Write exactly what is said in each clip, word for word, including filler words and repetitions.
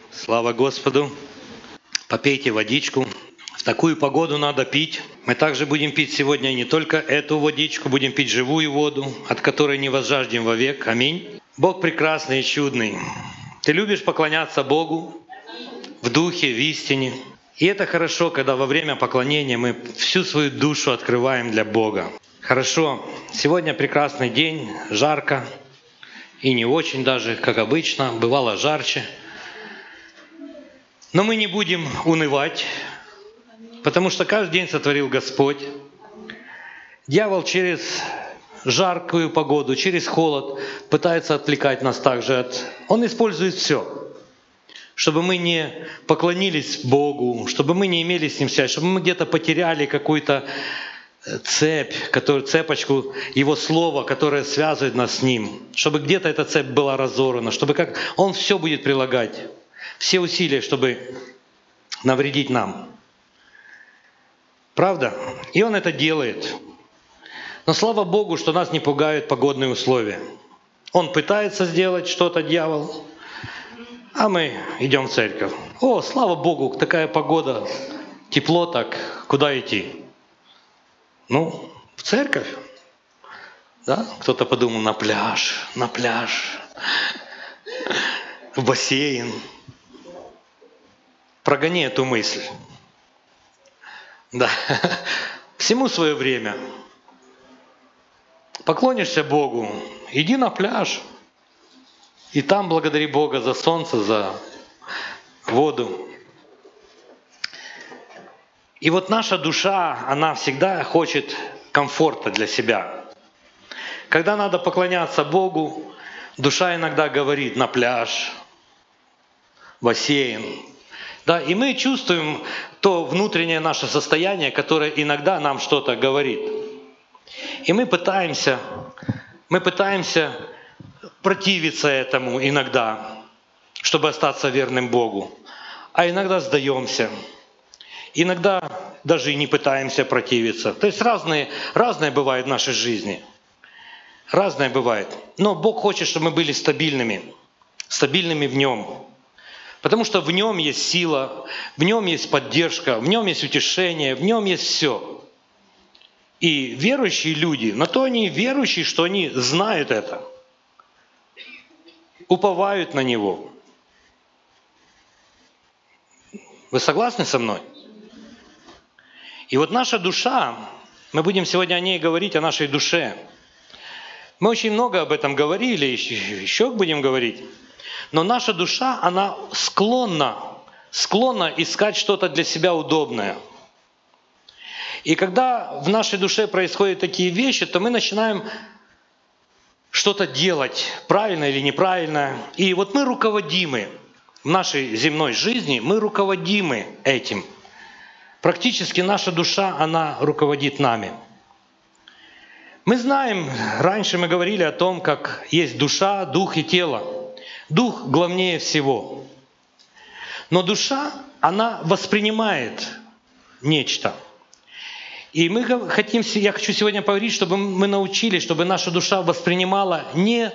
Слава Господу! Попейте водичку. В такую погоду надо пить. Мы также будем пить сегодня не только эту водичку, будем пить живую воду, от которой не возжаждем вовек. Аминь. Бог прекрасный и чудный. Ты любишь поклоняться Богу в духе, в истине. И это хорошо, когда во время поклонения мы всю свою душу открываем для Бога. Хорошо. Сегодня прекрасный день, жарко. И не очень даже, как обычно. Бывало жарче. Но мы не будем унывать, потому что каждый день сотворил Господь. Дьявол через жаркую погоду, через холод пытается отвлекать нас также от... Он использует все, чтобы мы не поклонились Богу, чтобы мы не имели с Ним связь, чтобы мы где-то потеряли какую-то цепь, которую, цепочку Его Слова, которая связывает нас с Ним, чтобы где-то эта цепь была разорвана, чтобы как Он все будет прилагать. Все усилия, чтобы навредить нам. Правда? И он это делает. Но слава Богу, что нас не пугают погодные условия. Он пытается сделать что-то, дьявол, а мы идем в церковь. О, слава Богу, такая погода, тепло так, куда идти? Ну, в церковь. Да? Кто-то подумал, на пляж, на пляж, в бассейн. Прогони эту мысль. Да. Всему свое время. Поклонишься Богу, иди на пляж. И там благодари Бога за солнце, за воду. И вот наша душа, она всегда хочет комфорта для себя. Когда надо поклоняться Богу, душа иногда говорит на пляж, бассейн. Да, и мы чувствуем то внутреннее наше состояние, которое иногда нам что-то говорит. И мы пытаемся, мы пытаемся противиться этому иногда, чтобы остаться верным Богу. А иногда сдаемся. Иногда даже и не пытаемся противиться. То есть разные, разное бывает в нашей жизни. Разное бывает. Но Бог хочет, чтобы мы были стабильными. Стабильными в Нем. Потому что в Нем есть сила, в Нем есть поддержка, в Нем есть утешение, в Нем есть все. И верующие люди, на то они верующие, что они знают это, уповают на Него. Вы согласны со мной? И вот наша душа, мы будем сегодня о ней говорить, о нашей душе. Мы очень много об этом говорили, еще будем говорить. Но наша душа, она склонна, склонна искать что-то для себя удобное. И когда в нашей душе происходят такие вещи, то мы начинаем что-то делать, правильно или неправильно. И вот мы руководимы в нашей земной жизни, мы руководимы этим. Практически наша душа, она руководит нами. Мы знаем, раньше мы говорили о том, как есть душа, дух и тело. Дух главнее всего. Но душа, она воспринимает нечто. И мы хотим, я хочу сегодня поговорить, чтобы мы научились, чтобы наша душа воспринимала не,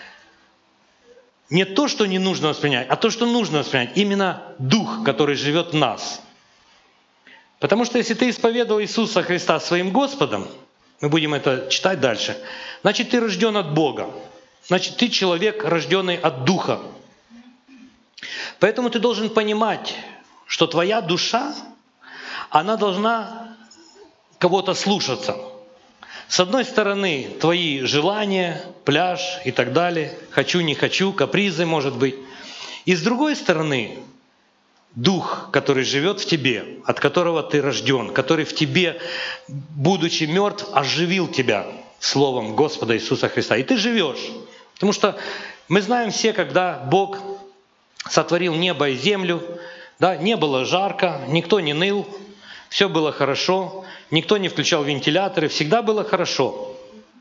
не то, что не нужно воспринять, а то, что нужно воспринять. Именно Дух, который живет в нас. Потому что если ты исповедовал Иисуса Христа своим Господом, мы будем это читать дальше, значит, ты рожден от Бога. Значит, ты человек, рожденный от Духа. Поэтому ты должен понимать, что твоя душа, она должна кого-то слушаться. С одной стороны, твои желания, пляж и так далее, хочу, не хочу, капризы, может быть. И с другой стороны, Дух, который живет в тебе, от которого ты рожден, который в тебе, будучи мертв, оживил тебя Словом Господа Иисуса Христа. И ты живешь. Потому что мы знаем все, когда Бог сотворил небо и землю, да, не было жарко, никто не ныл, все было хорошо, никто не включал вентиляторы, всегда было хорошо.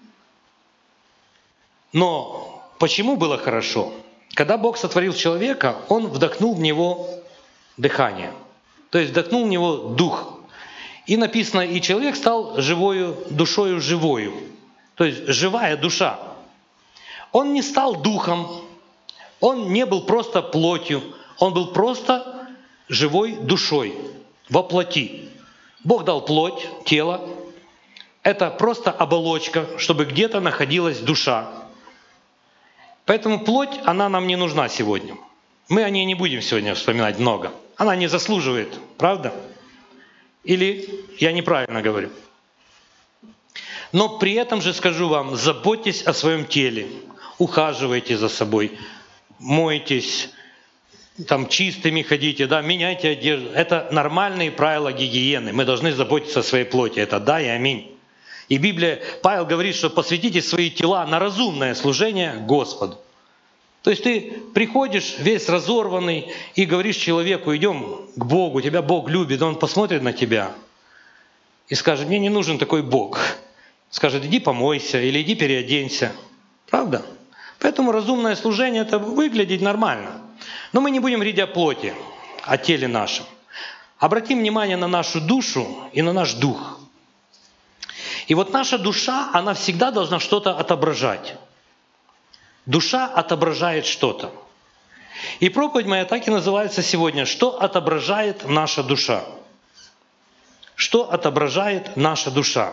Но почему было хорошо? Когда Бог сотворил человека, Он вдохнул в него дыхание, то есть вдохнул в него дух. И написано, и человек стал живою душою живою, то есть живая душа. Он не стал духом, он не был просто плотью, Он был просто живой душой, во плоти. Бог дал плоть, тело. Это просто оболочка, чтобы где-то находилась душа. Поэтому плоть, она нам не нужна сегодня. Мы о ней не будем сегодня вспоминать много. Она не заслуживает, правда? Или я неправильно говорю? Но при этом же скажу вам, заботьтесь о своем теле, ухаживайте за собой, мойтесь, там чистыми ходите, да, меняйте одежду. Это нормальные правила гигиены. Мы должны заботиться о своей плоти. Это да и аминь. И Библия, Павел говорит, что посвятите свои тела на разумное служение Господу. То есть ты приходишь весь разорванный и говоришь человеку, идем к Богу, тебя Бог любит, Он посмотрит на тебя и скажет, мне не нужен такой Бог. Скажет, иди помойся или иди переоденься. Правда? Поэтому разумное служение это выглядит нормально. Но мы не будем говорить о плоти, о теле нашем. Обратим внимание на нашу душу и на наш дух. И вот наша душа, она всегда должна что-то отображать. Душа отображает что-то. И проповедь моя так и называется сегодня «Что отображает наша душа?» Что отображает наша душа?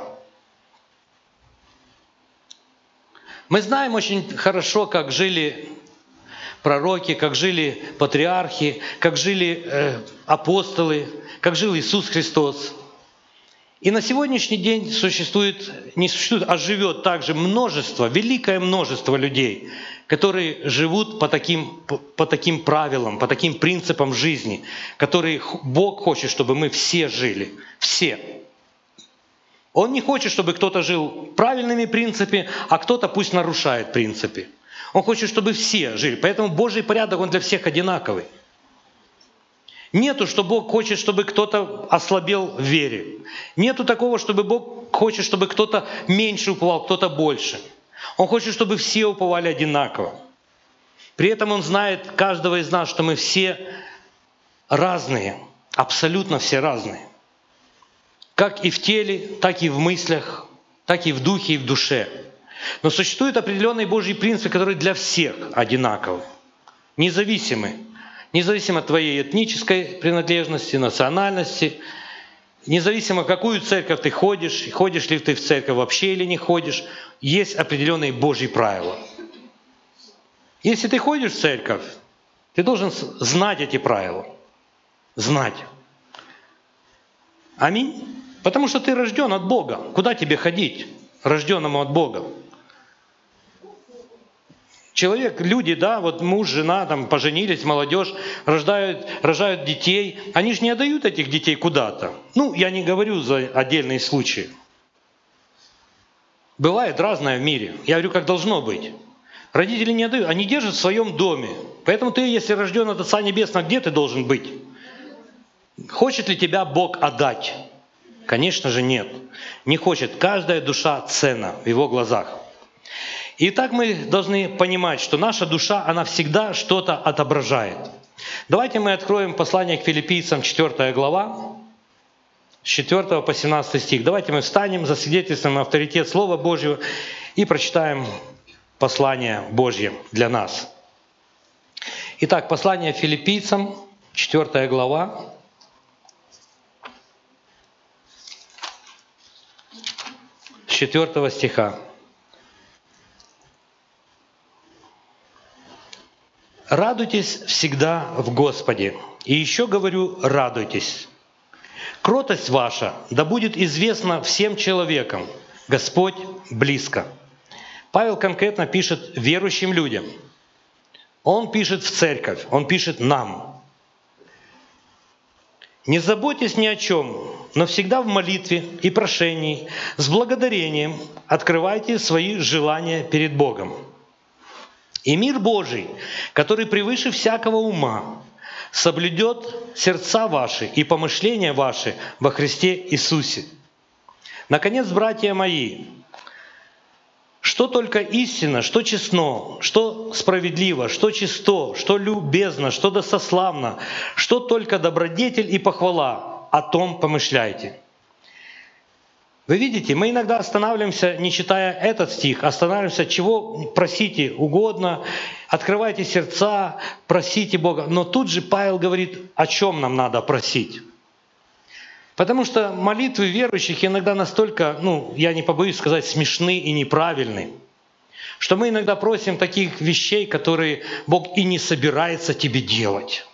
Мы знаем очень хорошо, как жили пророки, как жили патриархи, как жили э, апостолы, как жил Иисус Христос. И на сегодняшний день существует, не существует, а живет также множество, великое множество людей, которые живут по таким, по таким правилам, по таким принципам жизни, которые Бог хочет, чтобы мы все жили. Все. Он не хочет, чтобы кто-то жил правильными принципами, а кто-то пусть нарушает принципы. Он хочет, чтобы все жили. Поэтому Божий порядок, он для всех одинаковый. Нету, что Бог хочет, чтобы кто-то ослабел в вере. Нету такого, чтобы Бог хочет, чтобы кто-то меньше уповал, кто-то больше. Он хочет, чтобы все уповали одинаково. При этом Он знает каждого из нас, что мы все разные, абсолютно все разные. Как и в теле, так и в мыслях, так и в духе, и в душе. Но существует определенный Божий принцип, который для всех одинаковый, независимый. Независимо от твоей этнической принадлежности, национальности, независимо, в какую церковь ты ходишь, ходишь ли ты в церковь вообще или не ходишь, есть определенные Божьи правила. Если ты ходишь в церковь, ты должен знать эти правила. Знать. Аминь. Потому что ты рожден от Бога. Куда тебе ходить, рожденному от Бога? Человек, люди, да, вот муж, жена, там, поженились, молодежь, рождают, рожают детей. Они же не отдают этих детей куда-то. Ну, я не говорю за отдельные случаи. Бывает разное в мире. Я говорю, как должно быть. Родители не отдают, они держат в своем доме. Поэтому ты, если рожден от Отца Небесного, где ты должен быть? Хочет ли тебя Бог отдать? Конечно же нет. Не хочет. Каждая душа ценна в Его глазах. И так мы должны понимать, что наша душа, она всегда что-то отображает. Давайте мы откроем послание к Филиппийцам, четвёртая глава, с четвёртого по семнадцатый стих. Давайте мы встанем, засвидетельствуем авторитет Слова Божьего и прочитаем послание Божье для нас. Итак, послание Филиппийцам, четвёртая глава, с четвёртого стиха. «Радуйтесь всегда в Господе, и еще говорю, радуйтесь. Кротость ваша да будет известна всем человекам, Господь близко». Павел конкретно пишет верующим людям. Он пишет в церковь, он пишет нам. «Не заботьтесь ни о чем, но всегда в молитве и прошении, с благодарением открывайте свои желания перед Богом. И мир Божий, который превыше всякого ума, соблюдет сердца ваши и помышления ваши во Христе Иисусе. Наконец, братья мои, что только истинно, что честно, что справедливо, что чисто, что любезно, что достославно, что только добродетель и похвала, о том помышляйте. Вы видите, мы иногда останавливаемся, не читая этот стих, останавливаемся, чего просите угодно, открывайте сердца, просите Бога. Но тут же Павел говорит, о чем нам надо просить. Потому что молитвы верующих иногда настолько, ну, я не побоюсь сказать, смешны и неправильны, что мы иногда просим таких вещей, которые Бог и не собирается тебе делать.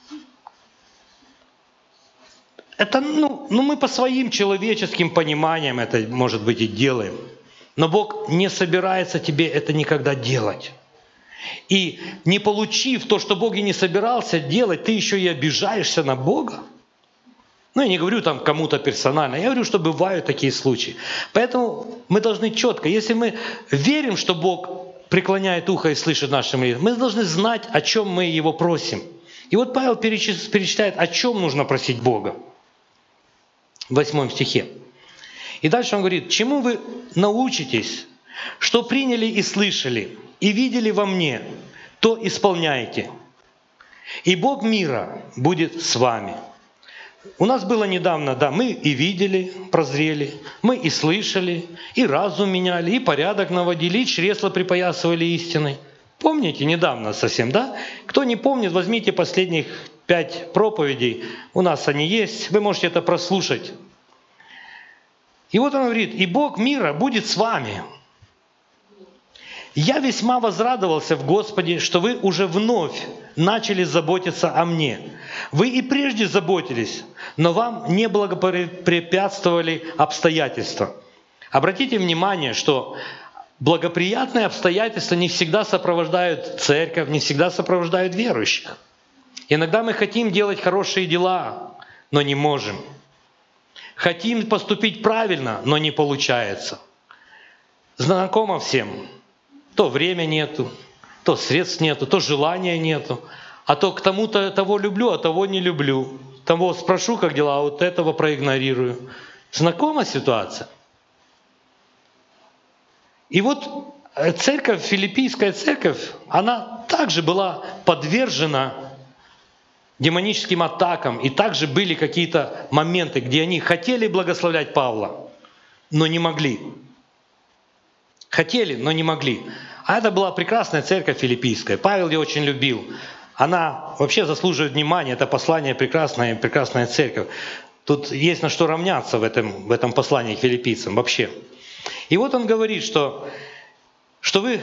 Это, ну, ну, мы по своим человеческим пониманиям это, может быть, и делаем. Но Бог не собирается тебе это никогда делать. И не получив то, что Бог и не собирался делать, ты еще и обижаешься на Бога. Ну, я не говорю там кому-то персонально, я говорю, что бывают такие случаи. Поэтому мы должны четко, если мы верим, что Бог преклоняет ухо и слышит наши молитвы, мы должны знать, о чем мы Его просим. И вот Павел перечисляет, о чем нужно просить Бога. В восьмом стихе. И дальше он говорит, чему вы научитесь, что приняли и слышали, и видели во мне, то исполняйте. И Бог мира будет с вами. У нас было недавно, да, мы и видели, прозрели, мы и слышали, и разум меняли, и порядок наводили, и чресла припоясывали истиной. Помните, недавно совсем, да? Кто не помнит, возьмите последних пять проповедей, у нас они есть, вы можете это прослушать. И вот он говорит, и Бог мира будет с вами. Я весьма возрадовался в Господе, что вы уже вновь начали заботиться о мне. Вы и прежде заботились, но вам не благоприятствовали обстоятельства. Обратите внимание, что благоприятные обстоятельства не всегда сопровождают церковь, не всегда сопровождают верующих. Иногда мы хотим делать хорошие дела, но не можем. Хотим поступить правильно, но не получается. Знакомо всем. То время нету, то средств нету, то желания нету. А то к тому-то того люблю, а того не люблю. Того спрошу, как дела, а вот этого проигнорирую. Знакома ситуация? И вот церковь, филиппийская церковь, она также была подвержена демоническим атакам. И также были какие-то моменты, где они хотели благословлять Павла, но не могли. Хотели, но не могли. А это была прекрасная церковь филиппийская. Павел ее очень любил. Она вообще заслуживает внимания. Это послание прекрасное, прекрасная церковь. Тут есть на что равняться в этом, в этом послании к филиппийцам вообще. И вот он говорит, что, что вы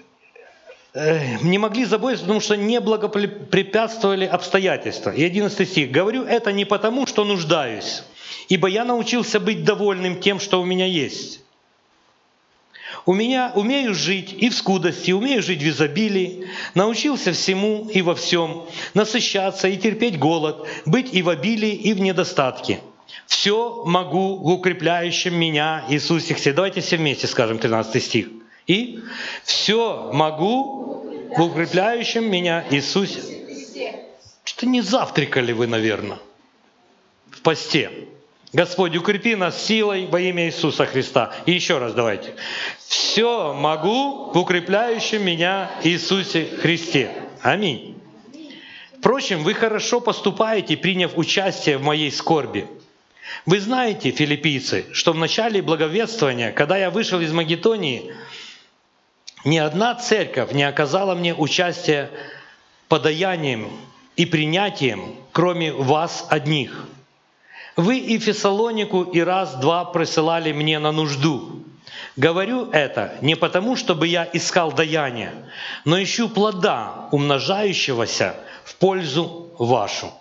не могли заботиться, потому что не благоприятствовали обстоятельства. И одиннадцатый стих. «Говорю это не потому, что нуждаюсь, ибо я научился быть довольным тем, что у меня есть. У меня умею жить и в скудости, умею жить в изобилии, научился всему и во всем, насыщаться и терпеть голод, быть и в обилии, и в недостатке. Все могу в укрепляющем меня Иисусе Христе». Давайте все вместе скажем тринадцатый стих. И «все могу в укрепляющем меня Иисусе». Что-то не завтракали вы, наверное, в посте. Господь, укрепи нас силой во имя Иисуса Христа. И еще раз давайте. Все могу в укрепляющем меня Иисусе Христе. Аминь. Впрочем, вы хорошо поступаете, приняв участие в моей скорби. Вы знаете, филиппийцы, что в начале благовествования, когда я вышел из Македонии, ни одна церковь не оказала мне участия подаянием и принятием, кроме вас одних. Вы и Фессалонику и раз-два присылали мне на нужду. Говорю это не потому, чтобы я искал даяния, но ищу плода, умножающегося в пользу вашу.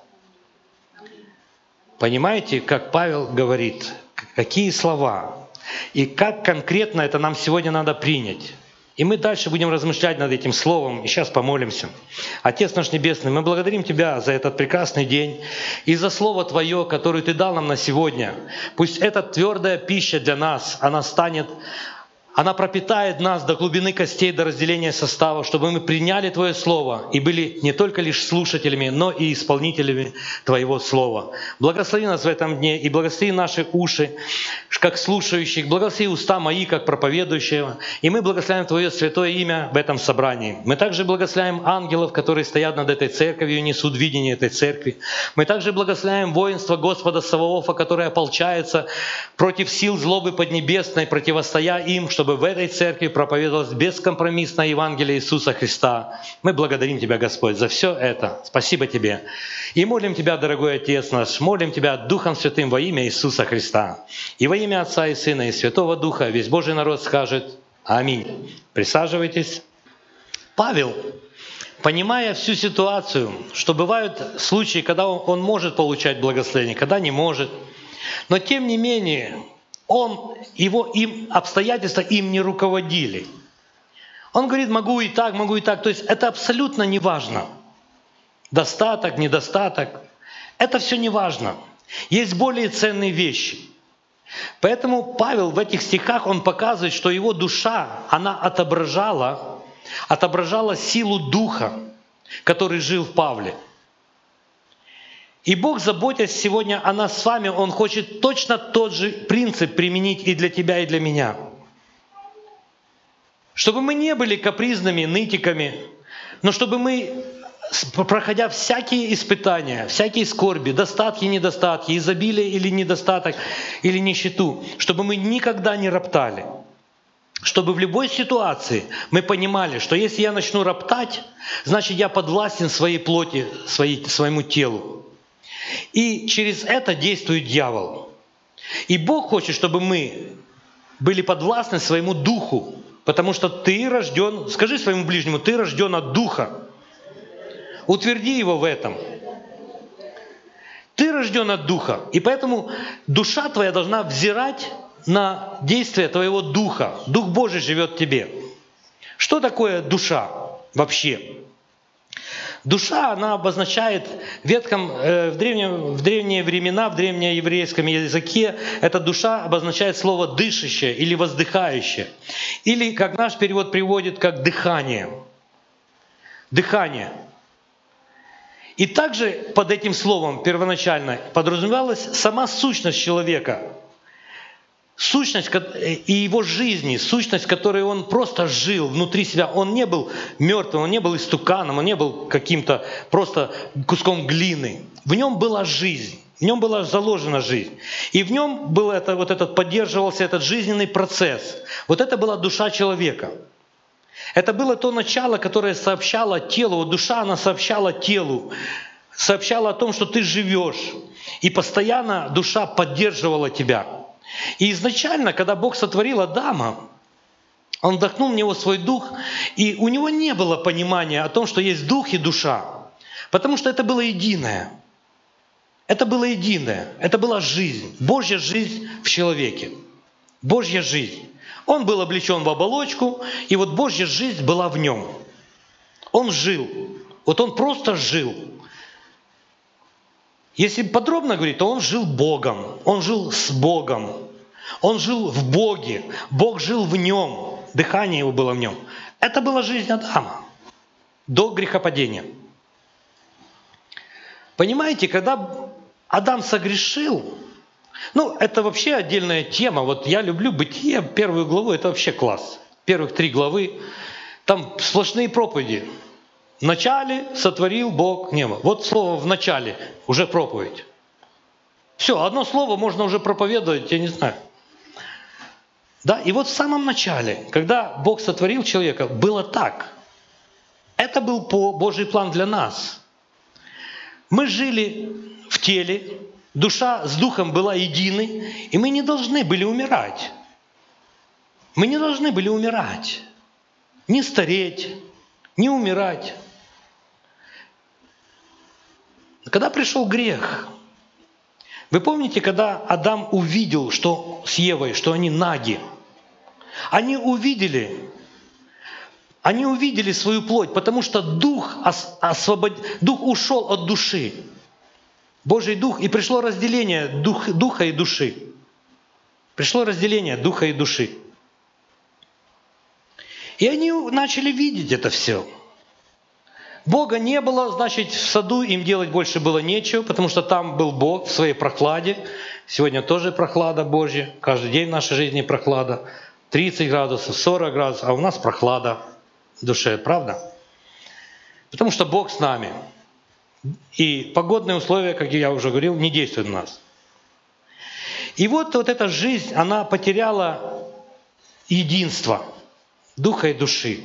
Понимаете, как Павел говорит, какие слова, и как конкретно это нам сегодня надо принять. И мы дальше будем размышлять над этим словом, и сейчас помолимся. Отец наш Небесный, мы благодарим Тебя за этот прекрасный день и за Слово Твое, которое Ты дал нам на сегодня. Пусть эта твердая пища для нас, она станет Она пропитает нас до глубины костей, до разделения составов, чтобы мы приняли Твое Слово и были не только лишь слушателями, но и исполнителями Твоего Слова. Благослови нас в этом дне и благослови наши уши, как слушающих, благослови уста мои, как проповедующего. И мы благословляем Твое святое имя в этом собрании. Мы также благословляем ангелов, которые стоят над этой церковью и несут видение этой церкви. Мы также благословляем воинство Господа Саваофа, которое ополчается против сил злобы поднебесной, противостоя им, чтобы в этой церкви проповедовалось бескомпромиссное Евангелие Иисуса Христа. Мы благодарим Тебя, Господь, за все это. Спасибо Тебе. И молим Тебя, дорогой Отец наш, молим Тебя Духом Святым во имя Иисуса Христа. И во имя Отца и Сына и Святого Духа весь Божий народ скажет Аминь. Присаживайтесь. Павел, понимая всю ситуацию, что бывают случаи, когда он может получать благословение, когда не может, но тем не менее, он, его, им, обстоятельства им не руководили. Он говорит, могу и так, могу и так. То есть это абсолютно не важно. Достаток, недостаток. Это все не важно. Есть более ценные вещи. Поэтому Павел в этих стихах, он показывает, что его душа, она отображала, отображала силу Духа, который жил в Павле. И Бог, заботясь сегодня о нас с вами, Он хочет точно тот же принцип применить и для тебя, и для меня. Чтобы мы не были капризными нытиками, но чтобы мы, проходя всякие испытания, всякие скорби, достатки, недостатки, изобилие или недостаток, или нищету, чтобы мы никогда не роптали. Чтобы в любой ситуации мы понимали, что если я начну роптать, значит я подвластен своей плоти, своей, своему телу. И через это действует дьявол. И Бог хочет, чтобы мы были подвластны своему духу, потому что ты рожден, скажи своему ближнему, ты рожден от духа. Утверди его в этом. Ты рожден от духа, и поэтому душа твоя должна взирать на действие твоего духа. Дух Божий живет в тебе. Что такое душа вообще? Душа, она обозначает в, ветхом, э, в, древнем, в древние времена, в древнееврейском языке, эта душа обозначает слово «дышащее» или «воздыхающее». Или, как наш перевод приводит, как «дыхание». Дыхание. И также под этим словом первоначально подразумевалась сама сущность человека. Сущность и его жизни, сущность, которой он просто жил внутри себя. Он не был мертвым, он не был истуканом, он не был каким-то просто куском глины. В нем была жизнь, в нем была заложена жизнь. И в нем был это, вот этот, поддерживался этот жизненный процесс. Вот это была душа человека. Это было то начало, которое сообщало телу. Вот душа, она сообщала телу, сообщала о том, что ты живешь. И постоянно душа поддерживала тебя. И изначально, когда Бог сотворил Адама, Он вдохнул в него свой дух, и у него не было понимания о том, что есть дух и душа, потому что это было единое. Это было единое, это была жизнь, Божья жизнь в человеке, Божья жизнь. Он был облечен в оболочку, и вот Божья жизнь была в нем. Он жил, вот он просто жил. Если подробно говорить, то он жил Богом, он жил с Богом, он жил в Боге, Бог жил в нем, дыхание его было в нем. Это была жизнь Адама до грехопадения. Понимаете, когда Адам согрешил, ну это вообще отдельная тема, вот я люблю Бытие, первую главу, это вообще класс. Первых три главы, там сплошные проповеди. В начале сотворил Бог небо. Вот слово «в начале» уже проповедь. Все, одно слово можно уже проповедовать, я не знаю. Да, и вот в самом начале, когда Бог сотворил человека, было так. Это был Божий план для нас. Мы жили в теле, душа с духом была единой, и мы не должны были умирать. Мы не должны были умирать. Не стареть, не умирать. Когда пришел грех, вы помните, когда Адам увидел, что с Евой, что они наги, они увидели, они увидели свою плоть, потому что дух, освобод... дух ушел от души. Божий дух, и пришло разделение дух, духа и души. Пришло разделение духа и души. И они начали видеть это все. Бога не было, значит, в саду им делать больше было нечего, потому что там был Бог в своей прохладе. Сегодня тоже прохлада Божья. Каждый день в нашей жизни прохлада. тридцать градусов, сорок градусов, а у нас прохлада в душе, правда? Потому что Бог с нами. И погодные условия, как я уже говорил, не действуют на нас. И вот, вот эта жизнь, она потеряла единство духа и души.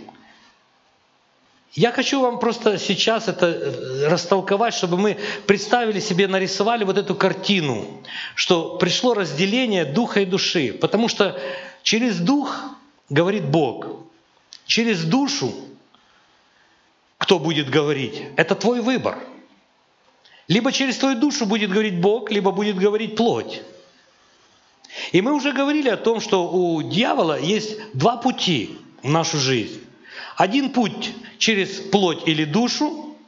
Я хочу вам просто сейчас это растолковать, чтобы мы представили себе, нарисовали вот эту картину, что пришло разделение духа и души. Потому что через дух говорит Бог, через душу кто будет говорить? Это твой выбор. Либо через твою душу будет говорить Бог, либо будет говорить плоть. И мы уже говорили о том, что у дьявола есть два пути в нашу жизнь. Один путь через плоть или душу,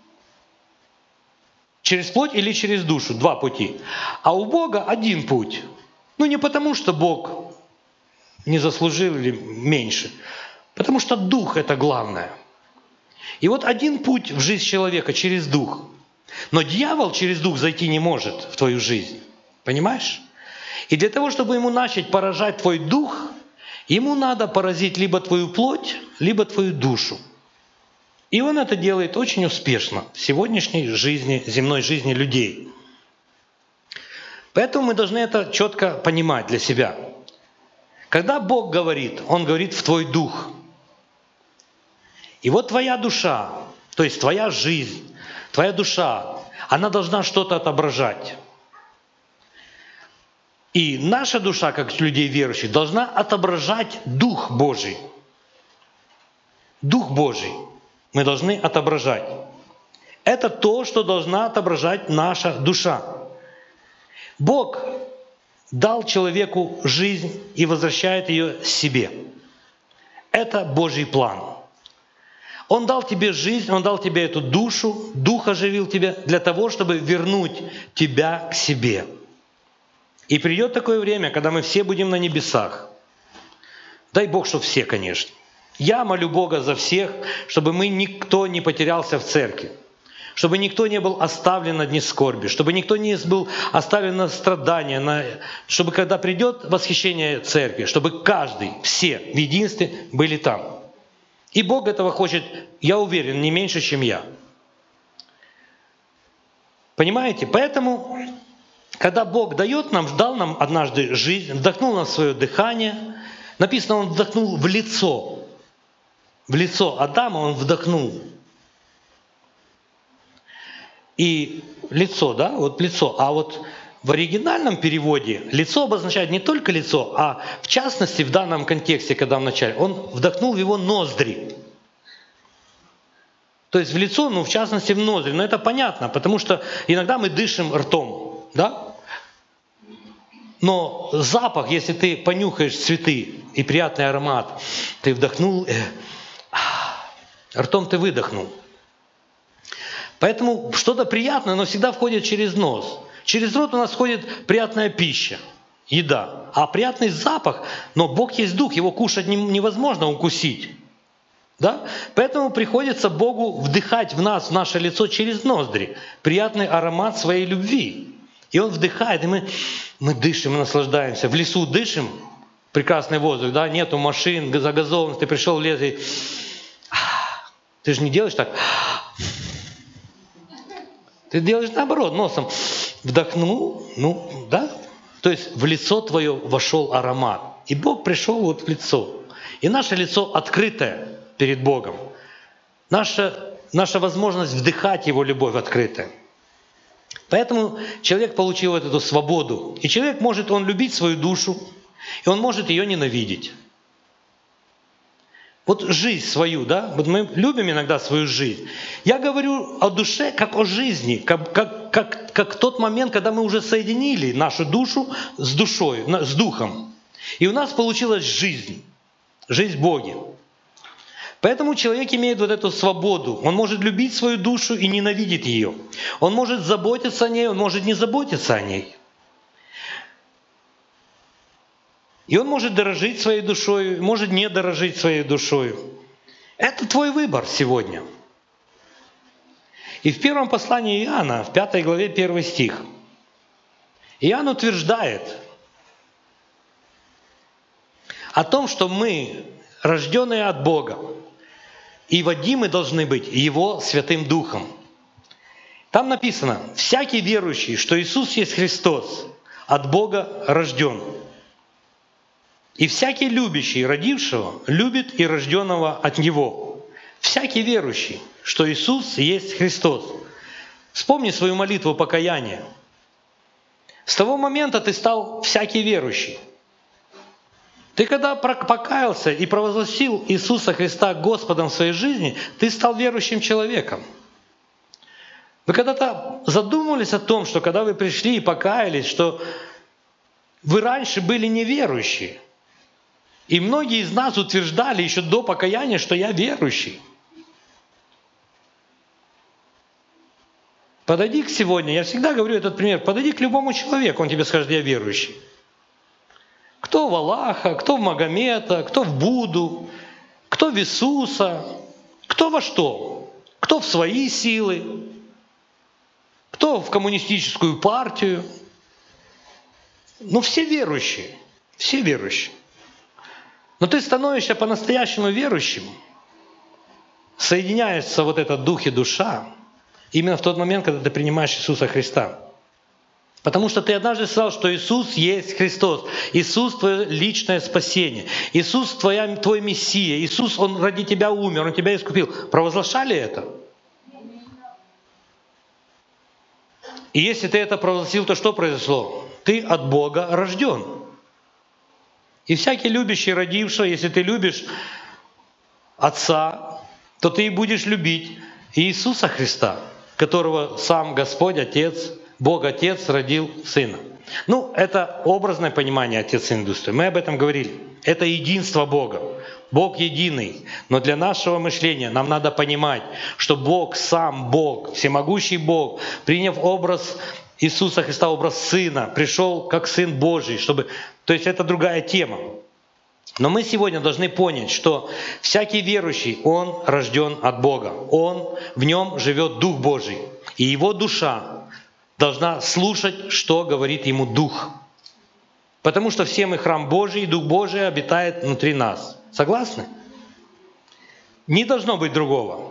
через плоть или через душу, два пути. А у Бога один путь. Ну не потому, что Бог не заслужил или меньше, потому что дух – это главное. И вот один путь в жизнь человека через дух. Но дьявол через дух зайти не может в твою жизнь. Понимаешь? И для того, чтобы ему начать поражать твой дух, ему надо поразить либо твою плоть, либо твою душу. И он это делает очень успешно в сегодняшней жизни, земной жизни людей. Поэтому мы должны это четко понимать для себя. Когда Бог говорит, Он говорит в твой дух. И вот твоя душа, то есть твоя жизнь, твоя душа, она должна что-то отображать. И наша душа, как людей верующих, должна отображать Дух Божий. Дух Божий мы должны отображать. Это то, что должна отображать наша душа. Бог дал человеку жизнь и возвращает ее себе. Это Божий план. Он дал тебе жизнь, Он дал тебе эту душу, Дух оживил тебя для того, чтобы вернуть тебя к себе. И придет такое время, когда мы все будем на небесах. Дай Бог, чтобы все, конечно. Я молю Бога за всех, чтобы мы никто не потерялся в церкви, чтобы никто не был оставлен на дне скорби, чтобы никто не был оставлен на страдания, на... чтобы когда придет восхищение церкви, чтобы каждый, все в единстве были там. И Бог этого хочет, я уверен, не меньше, чем я. Понимаете? Поэтому, когда Бог дает нам, дал нам однажды жизнь, вдохнул нам свое дыхание, написано, Он вдохнул в лицо. В лицо Адама Он вдохнул. И лицо, да, вот лицо. А вот в оригинальном переводе лицо обозначает не только лицо, а в частности в данном контексте, когда в начале, Он вдохнул в его ноздри. То есть в лицо, ну в частности в ноздри. Но это понятно, потому что иногда мы дышим ртом, да? Но запах, если ты понюхаешь цветы и приятный аромат, ты вдохнул, э, ртом ты выдохнул. Поэтому что-то приятное, но всегда входит через нос. Через рот у нас входит приятная пища, еда. А приятный запах, но Бог есть Дух, его кушать невозможно укусить. Да? Поэтому приходится Богу вдыхать в нас, в наше лицо через ноздри приятный аромат своей любви. И Он вдыхает, и мы, мы дышим, мы наслаждаемся. В лесу дышим, прекрасный воздух, да? Нету машин, загазованность, ты пришел в лес и... Ты же не делаешь так. Ты делаешь наоборот, носом вдохнул, ну, да? То есть в лицо твое вошел аромат. И Бог пришел вот в лицо. И наше лицо открытое перед Богом. Наша, наша возможность вдыхать Его любовь открытая. Поэтому человек получил вот эту свободу. И человек может, он любить свою душу, и он может ее ненавидеть. Вот жизнь свою, да? Вот мы любим иногда свою жизнь. Я говорю о душе как о жизни, как, как, как, как тот момент, когда мы уже соединили нашу душу с душой, с духом. И у нас получилась жизнь, жизнь в Боге. Поэтому человек имеет вот эту свободу. Он может любить свою душу и ненавидеть ее. Он может заботиться о ней, он может не заботиться о ней. И он может дорожить своей душой, может не дорожить своей душой. Это твой выбор сегодня. И в первом послании Иоанна, в пятой главе, первый стих, Иоанн утверждает о том, что мы, рожденные от Бога, и водимы должны быть Его Святым Духом. Там написано: «Всякий верующий, что Иисус есть Христос, от Бога рожден. И всякий любящий родившего любит и рожденного от Него». Всякий верующий, что Иисус есть Христос. Вспомни свою молитву покаяния. С того момента ты стал всякий верующий. Ты когда покаялся и провозгласил Иисуса Христа Господом в своей жизни, ты стал верующим человеком. Вы когда-то задумывались о том, что когда вы пришли и покаялись, что вы раньше были неверующие? И многие из нас утверждали еще до покаяния, что я верующий. Подойди к сегодня, я всегда говорю этот пример, подойди к любому человеку, он тебе скажет: я верующий. Кто в Аллаха, кто в Магомета, кто в Будду, кто в Иисуса, кто во что, кто в свои силы, кто в коммунистическую партию. Ну, все верующие, все верующие. Но ты становишься по-настоящему верующим, соединяется вот этот дух и душа, именно в тот момент, когда ты принимаешь Иисуса Христа. Потому что ты однажды сказал, что Иисус есть Христос. Иисус – твое личное спасение. Иисус – твоя, твой Мессия. Иисус, Он ради тебя умер, Он тебя искупил. Провозглашали это? И если ты это провозгласил, то что произошло? Ты от Бога рожден. И всякий любящий родившего, если ты любишь Отца, то ты и будешь любить Иисуса Христа, которого сам Господь, Отец, Бог Отец родил Сына. Ну, это образное понимание Отец, Сын, Дух Святой. Мы об этом говорили. Это единство Бога. Бог единый. Но для нашего мышления нам надо понимать, что Бог, сам Бог, всемогущий Бог, приняв образ Иисуса Христа, образ Сына, пришел как Сын Божий, чтобы... То есть это другая тема. Но мы сегодня должны понять, что всякий верующий, он рожден от Бога. Он, в нем живет Дух Божий. И его душа должна слушать, что говорит ему Дух. Потому что все мы храм Божий, и Дух Божий обитает внутри нас. Согласны? Не должно быть другого.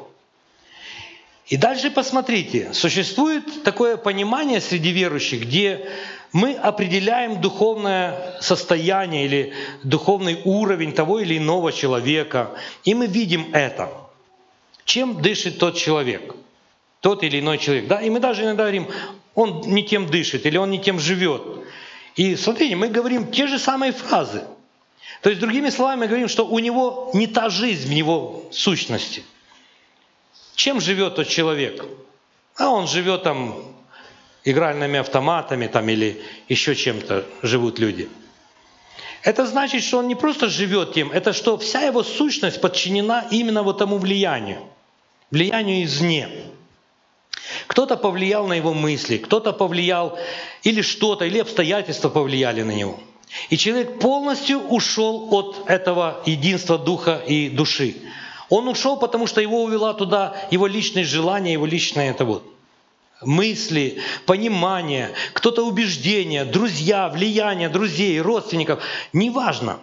И дальше посмотрите, существует такое понимание среди верующих, где мы определяем духовное состояние или духовный уровень того или иного человека, и мы видим это. Чем дышит тот человек, тот или иной человек. Да? И мы даже иногда говорим: он не тем дышит или он не тем живет. И смотрите, мы говорим те же самые фразы. То есть, другими словами, мы говорим, что у него не та жизнь в его сущности. Чем живет тот человек? А он живет там игральными автоматами там, или еще чем-то живут люди. Это значит, что он не просто живет тем, это что вся его сущность подчинена именно вот тому влиянию. Влиянию извне. Кто-то повлиял на его мысли, кто-то повлиял, или что-то, или обстоятельства повлияли на него. И человек полностью ушел от этого единства духа и души. Он ушел, потому что его увела туда его личные желания, его личные это вот, мысли, понимание, кто-то убеждения, друзья, влияние друзей, родственников. Неважно.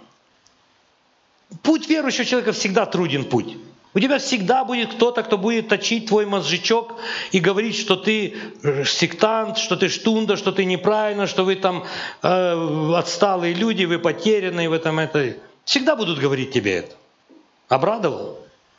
Путь верующего человека всегда труден путь. У тебя всегда будет кто-то, кто будет точить твой мозжечок и говорить, что ты сектант, что ты штунда, что ты неправильно, что вы там э, отсталые люди, вы потерянные в этом. Это. Всегда будут говорить тебе это. Обрадовал?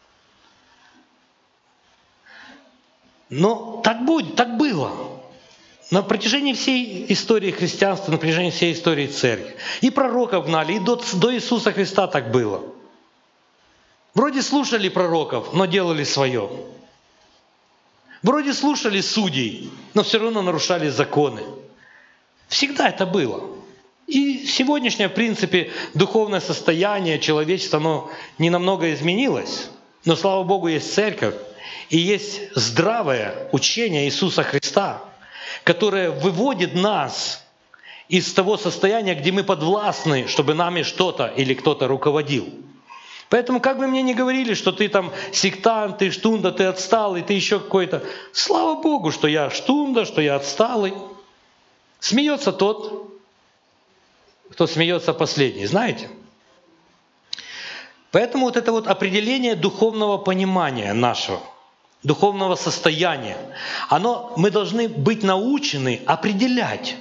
Но так будет, так было. На протяжении всей истории христианства, на протяжении всей истории церкви. И пророков гнали, и до, до Иисуса Христа так было. Вроде слушали пророков, но делали свое. Вроде слушали судей, но все равно нарушали законы. Всегда это было. И сегодняшнее, в принципе, духовное состояние человечества, оно не намного изменилось. Но, слава Богу, есть церковь, и есть здравое учение Иисуса Христа, которое выводит нас из того состояния, где мы подвластны, чтобы нами что-то или кто-то руководил. Поэтому, как бы мне ни говорили, что ты там сектант, ты штунда, ты отсталый, ты еще какой-то. Слава Богу, что я штунда, что я отсталый. Смеется тот, кто смеется последний, знаете? Поэтому вот это вот определение духовного понимания нашего, духовного состояния, оно, мы должны быть научены определять.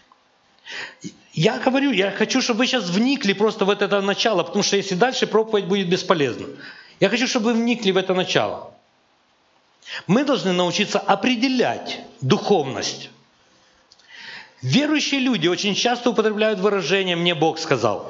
Я говорю, я хочу, чтобы вы сейчас вникли просто в это начало, потому что если дальше проповедь будет бесполезна. Я хочу, чтобы вы вникли в это начало. Мы должны научиться определять духовность. Верующие люди очень часто употребляют выражение «мне Бог сказал».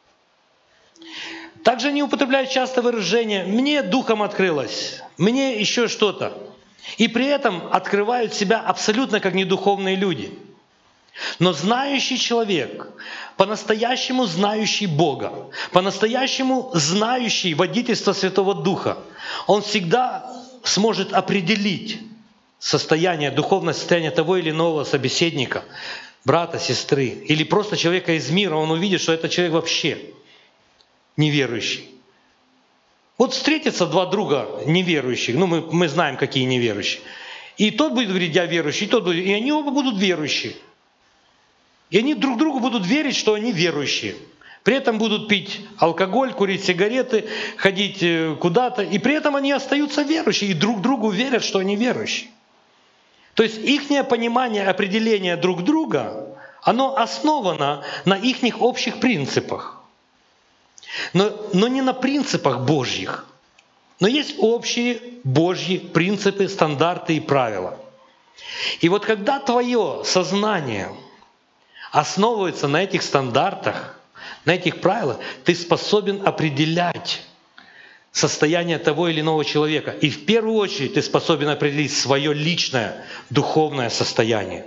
Также они употребляют часто выражение «мне духом открылось», «мне еще что-то». И при этом открывают себя абсолютно как недуховные люди. Но знающий человек, по-настоящему знающий Бога, по-настоящему знающий водительство Святого Духа, он всегда сможет определить состояние, духовное состояние того или иного собеседника, брата, сестры, или просто человека из мира. Он увидит, что этот человек вообще неверующий. Вот встретятся два друга неверующих, ну мы, мы знаем, какие неверующие, и тот будет говорить «я верующий», и тот будет, и они оба будут верующие. И они друг другу будут верить, что они верующие. При этом будут пить алкоголь, курить сигареты, ходить куда-то. И при этом они остаются верующими. И друг другу верят, что они верующие. То есть их понимание определения друг друга, оно основано на их общих принципах. Но, но не на принципах Божьих. Но есть общие Божьи принципы, стандарты и правила. И вот когда твое сознание основывается на этих стандартах, на этих правилах, ты способен определять состояние того или иного человека. И в первую очередь ты способен определить свое личное духовное состояние.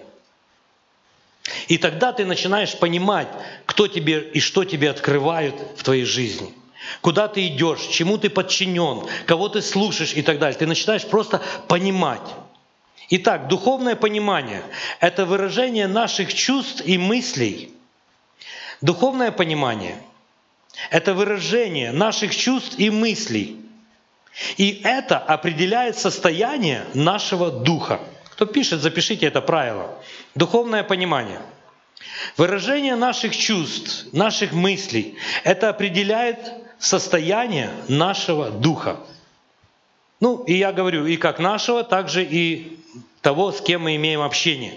И тогда ты начинаешь понимать, кто тебе и что тебе открывают в твоей жизни. Куда ты идешь, чему ты подчинен, кого ты слушаешь и так далее. Ты начинаешь просто понимать. Итак, духовное понимание – это выражение наших чувств и мыслей. Духовное понимание – это выражение наших чувств и мыслей. И это определяет состояние нашего духа. Кто пишет, запишите это правило. Духовное понимание. Выражение наших чувств, наших мыслей – это определяет состояние нашего духа. Ну, и я говорю, и как нашего, так же и того, с кем мы имеем общение.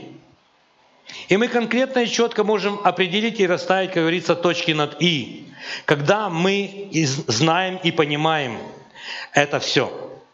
И мы конкретно и четко можем определить и расставить, как говорится, точки над «и», когда мы знаем и понимаем это все.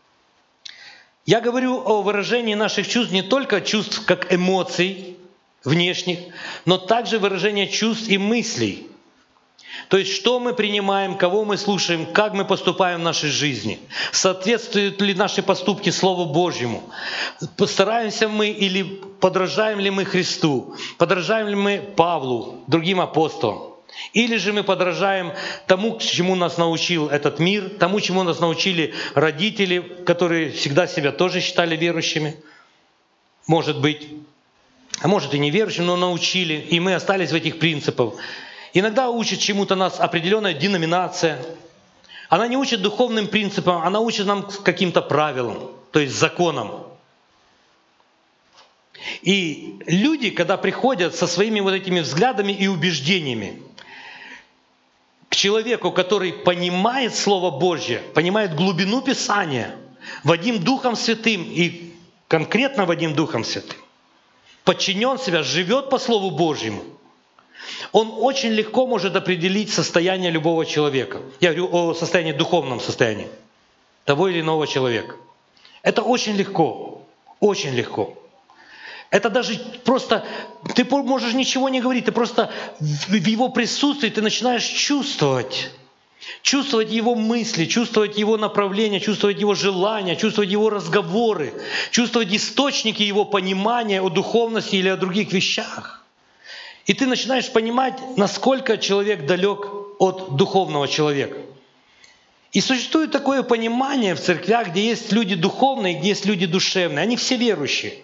Я говорю о выражении наших чувств не только чувств как эмоций внешних, но также выражение чувств и мыслей. То есть, что мы принимаем, кого мы слушаем, как мы поступаем в нашей жизни. Соответствуют ли наши поступки Слову Божьему? Постараемся мы или подражаем ли мы Христу? Подражаем ли мы Павлу, другим апостолам? Или же мы подражаем тому, чему нас научил этот мир, тому, чему нас научили родители, которые всегда себя тоже считали верующими? Может быть. А может и неверующими, но научили, и мы остались в этих принципах. Иногда учит чему-то нас определенная деноминация. Она не учит духовным принципам, она учит нам каким-то правилам, то есть законам. И люди, когда приходят со своими вот этими взглядами и убеждениями к человеку, который понимает Слово Божье, понимает глубину Писания, Вадим Духом Святым и конкретно Вадим Духом Святым, подчинен себя, живет по Слову Божьему, он очень легко может определить состояние любого человека. Я говорю о состоянии, духовном состоянии того или иного человека. Это очень легко, очень легко. Это даже просто, ты можешь ничего не говорить, ты просто в его присутствии ты начинаешь чувствовать. Чувствовать его мысли, чувствовать его направления, чувствовать его желания, чувствовать его разговоры, чувствовать источники его понимания о духовности или о других вещах. И ты начинаешь понимать, насколько человек далек от духовного человека. И существует такое понимание в церквях, где есть люди духовные, где есть люди душевные. Они все верующие.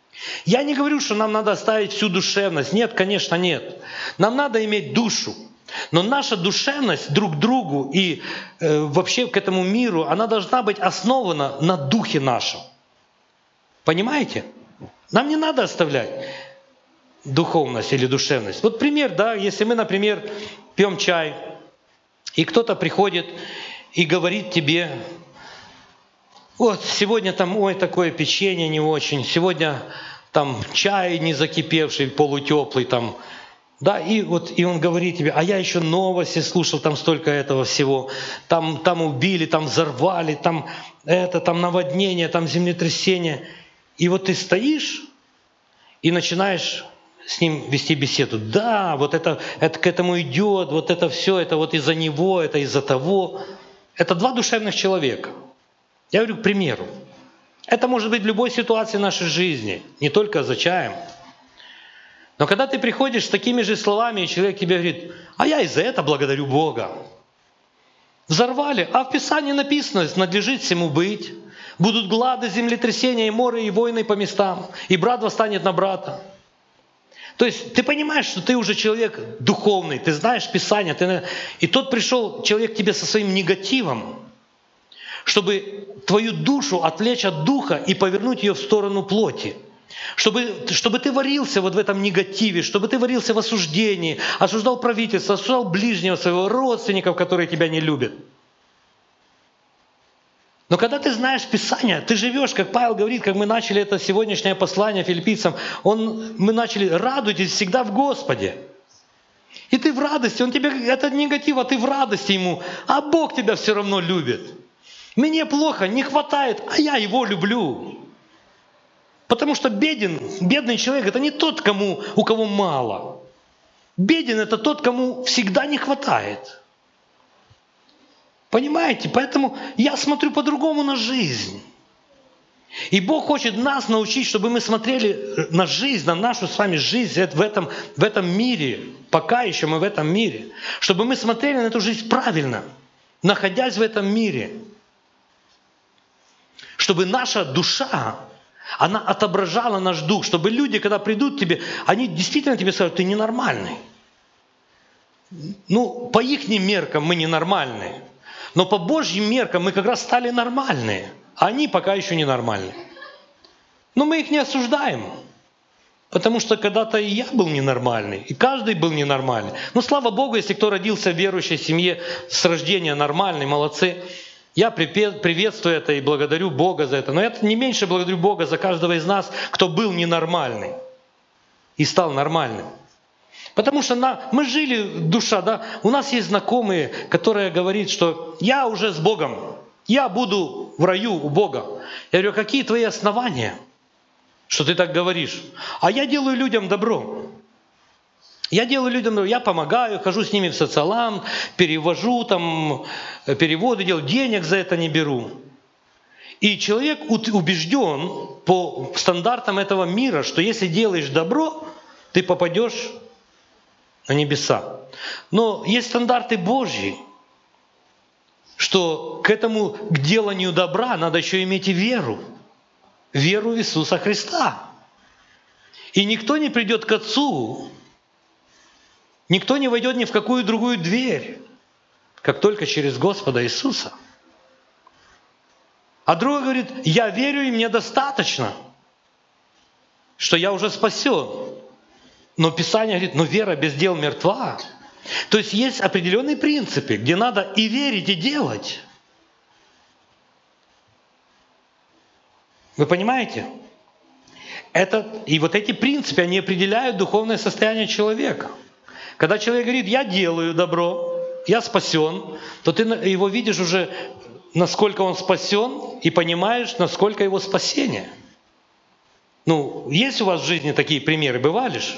Я не говорю, что нам надо оставить всю душевность. Нет, конечно, нет. Нам надо иметь душу. Но наша душевность друг к другу и э, вообще к этому миру, она должна быть основана на духе нашем. Понимаете? Нам не надо оставлять духовность или душевность. Вот пример, да, если мы, например, пьем чай, и кто-то приходит и говорит тебе: вот сегодня там, ой, такое печенье не очень, сегодня там чай не закипевший, полутеплый там, да, и вот и он говорит тебе: а я еще новости слушал, там столько этого всего, там, там убили, там взорвали, там это, там наводнение, там землетрясение. И вот ты стоишь и начинаешь с ним вести беседу. Да, вот это, это к этому идет, вот это все, это вот из-за него, это из-за того. Это два душевных человека. Я говорю, к примеру. Это может быть в любой ситуации нашей жизни, не только за чаем. Но когда ты приходишь с такими же словами, и человек тебе говорит: а я и за это благодарю Бога. Взорвали, а в Писании написано: надлежит всему быть. Будут глады, землетрясения, и моры, и войны по местам, и брат восстанет на брата. То есть ты понимаешь, что ты уже человек духовный, ты знаешь Писание, ты... и тот пришел человек к тебе со своим негативом, чтобы твою душу отвлечь от духа и повернуть ее в сторону плоти. Чтобы, чтобы ты варился вот в этом негативе, чтобы ты варился в осуждении, осуждал правительство, осуждал ближнего своего, родственников, которые тебя не любят. Но когда ты знаешь Писание, ты живешь, как Павел говорит, как мы начали это сегодняшнее послание филиппийцам, он, мы начали: радуйтесь всегда в Господе. И ты в радости, он тебе, это негатив, а ты в радости ему, а Бог тебя все равно любит. Мне плохо, не хватает, а я его люблю. Потому что беден, бедный человек — это не тот, кому, у кого мало. Беден — это тот, кому всегда не хватает. Понимаете? Поэтому я смотрю по-другому на жизнь. И Бог хочет нас научить, чтобы мы смотрели на жизнь, на нашу с вами жизнь в этом, в этом мире, пока еще мы в этом мире. Чтобы мы смотрели на эту жизнь правильно, находясь в этом мире. Чтобы наша душа, она отображала наш дух. Чтобы люди, когда придут к тебе, они действительно тебе скажут: ты ненормальный. Ну, по их меркам мы ненормальные. Но по Божьим меркам мы как раз стали нормальные, а они пока еще не нормальные. Но мы их не осуждаем, потому что когда-то и я был ненормальный, и каждый был ненормальный. Но слава Богу, если кто родился в верующей семье с рождения нормальный, молодцы. Я приветствую это и благодарю Бога за это. Но я не меньше благодарю Бога за каждого из нас, кто был ненормальный и стал нормальным. Потому что на, мы жили, душа, да, у нас есть знакомые, которые говорят, что я уже с Богом, я буду в раю у Бога. Я говорю: какие твои основания, что ты так говоришь? А я делаю людям добро. Я делаю людям добро, я помогаю, хожу с ними в социалам, перевожу там, переводы делаю, денег за это не беру. И человек убежден по стандартам этого мира, что если делаешь добро, ты попадешь на небеса. Но есть стандарты Божьи, что к этому, к деланию добра надо еще иметь и веру. Веру в Иисуса Христа. И никто не придет к Отцу, никто не войдет ни в какую другую дверь, как только через Господа Иисуса. А другой говорит: я верю, и мне достаточно, что я уже спасен. Но Писание говорит: но вера без дел мертва. То есть есть определенные принципы, где надо и верить, и делать. Вы понимаете? Это, и вот эти принципы, они определяют духовное состояние человека. Когда человек говорит: я делаю добро, я спасен, то ты его видишь уже, насколько он спасен, и понимаешь, насколько его спасение. Ну, есть у вас в жизни такие примеры, бывали же?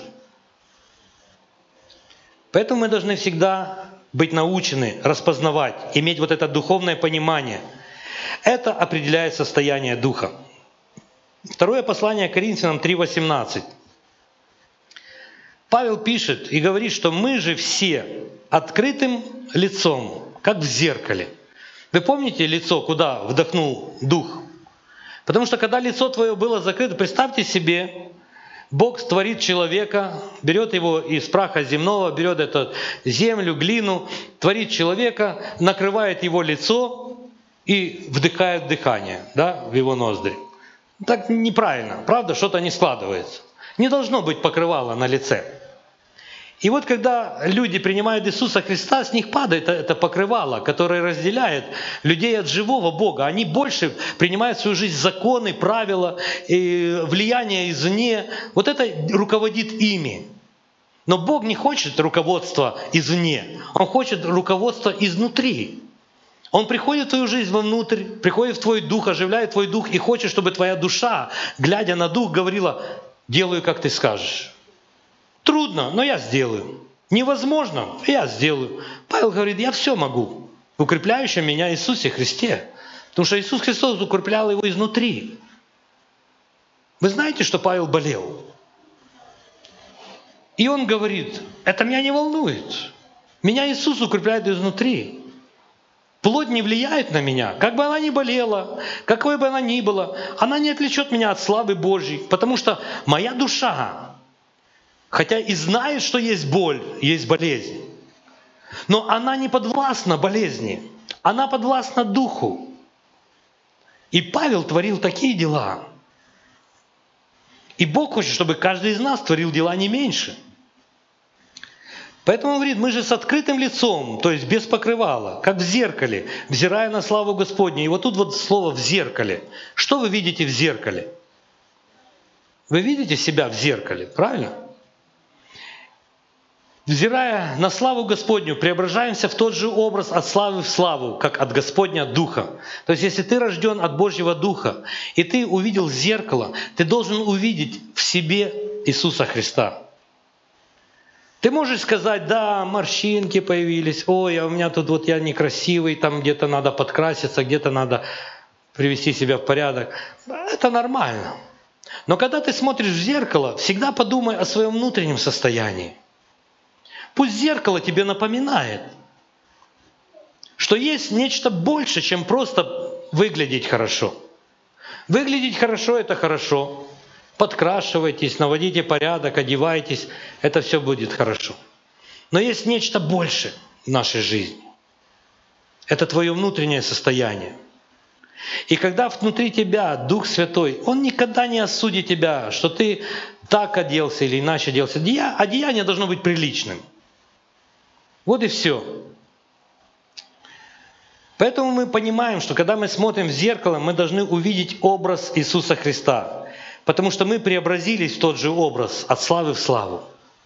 Поэтому мы должны всегда быть научены распознавать, иметь вот это духовное понимание. Это определяет состояние духа. Второе послание Коринфянам три восемнадцать. Павел пишет и говорит, что мы же все открытым лицом, как в зеркале. Вы помните лицо, куда вдохнул дух? Потому что когда лицо твое было закрыто, представьте себе, Бог творит человека, берет его из праха земного, берет эту землю, глину, творит человека, накрывает его лицо и вдыхает дыхание, да, в его ноздри. Так неправильно, правда, что-то не складывается. Не должно быть покрывала на лице. И вот когда люди принимают Иисуса Христа, с них падает это покрывало, которое разделяет людей от живого Бога. Они больше принимают в свою жизнь законы, правила, и влияние извне. Вот это руководит ими. Но Бог не хочет руководства извне. Он хочет руководства изнутри. Он приходит в твою жизнь вовнутрь, приходит в твой дух, оживляет твой дух и хочет, чтобы твоя душа, глядя на дух, говорила: «Делаю, как ты скажешь». Трудно, но я сделаю. Невозможно, я сделаю. Павел говорит: я все могу в укрепляющем меня Иисусе Христе. Потому что Иисус Христос укреплял его изнутри. Вы знаете, что Павел болел? И он говорит: это меня не волнует. Меня Иисус укрепляет изнутри. Плоть не влияет на меня. Как бы она ни болела, какой бы она ни была, она не отвлечет меня от славы Божьей. Потому что моя душа, хотя и знает, что есть боль, есть болезнь, но она не подвластна болезни, она подвластна духу. И Павел творил такие дела. И Бог хочет, чтобы каждый из нас творил дела не меньше. Поэтому он говорит: мы же с открытым лицом, то есть без покрывала, как в зеркале, взирая на славу Господню. И вот тут вот слово «в зеркале». Что вы видите в зеркале? Вы видите себя в зеркале, правильно? Взирая на славу Господню, преображаемся в тот же образ от славы в славу, как от Господня Духа. То есть, если ты рожден от Божьего Духа, и ты увидел зеркало, ты должен увидеть в себе Иисуса Христа. Ты можешь сказать: да, морщинки появились, ой, а у меня тут вот я некрасивый, там где-то надо подкраситься, где-то надо привести себя в порядок. Это нормально. Но когда ты смотришь в зеркало, всегда подумай о своем внутреннем состоянии. Пусть зеркало тебе напоминает, что есть нечто больше, чем просто выглядеть хорошо. Выглядеть хорошо – это хорошо. Подкрашивайтесь, наводите порядок, одевайтесь. Это все будет хорошо. Но есть нечто больше в нашей жизни. Это твое внутреннее состояние. И когда внутри тебя Дух Святой, Он никогда не осудит тебя, что ты так оделся или иначе оделся. Одеяние должно быть приличным. Вот и все. Поэтому мы понимаем, что когда мы смотрим в зеркало, мы должны увидеть образ Иисуса Христа. Потому что мы преобразились в тот же образ, от славы в славу.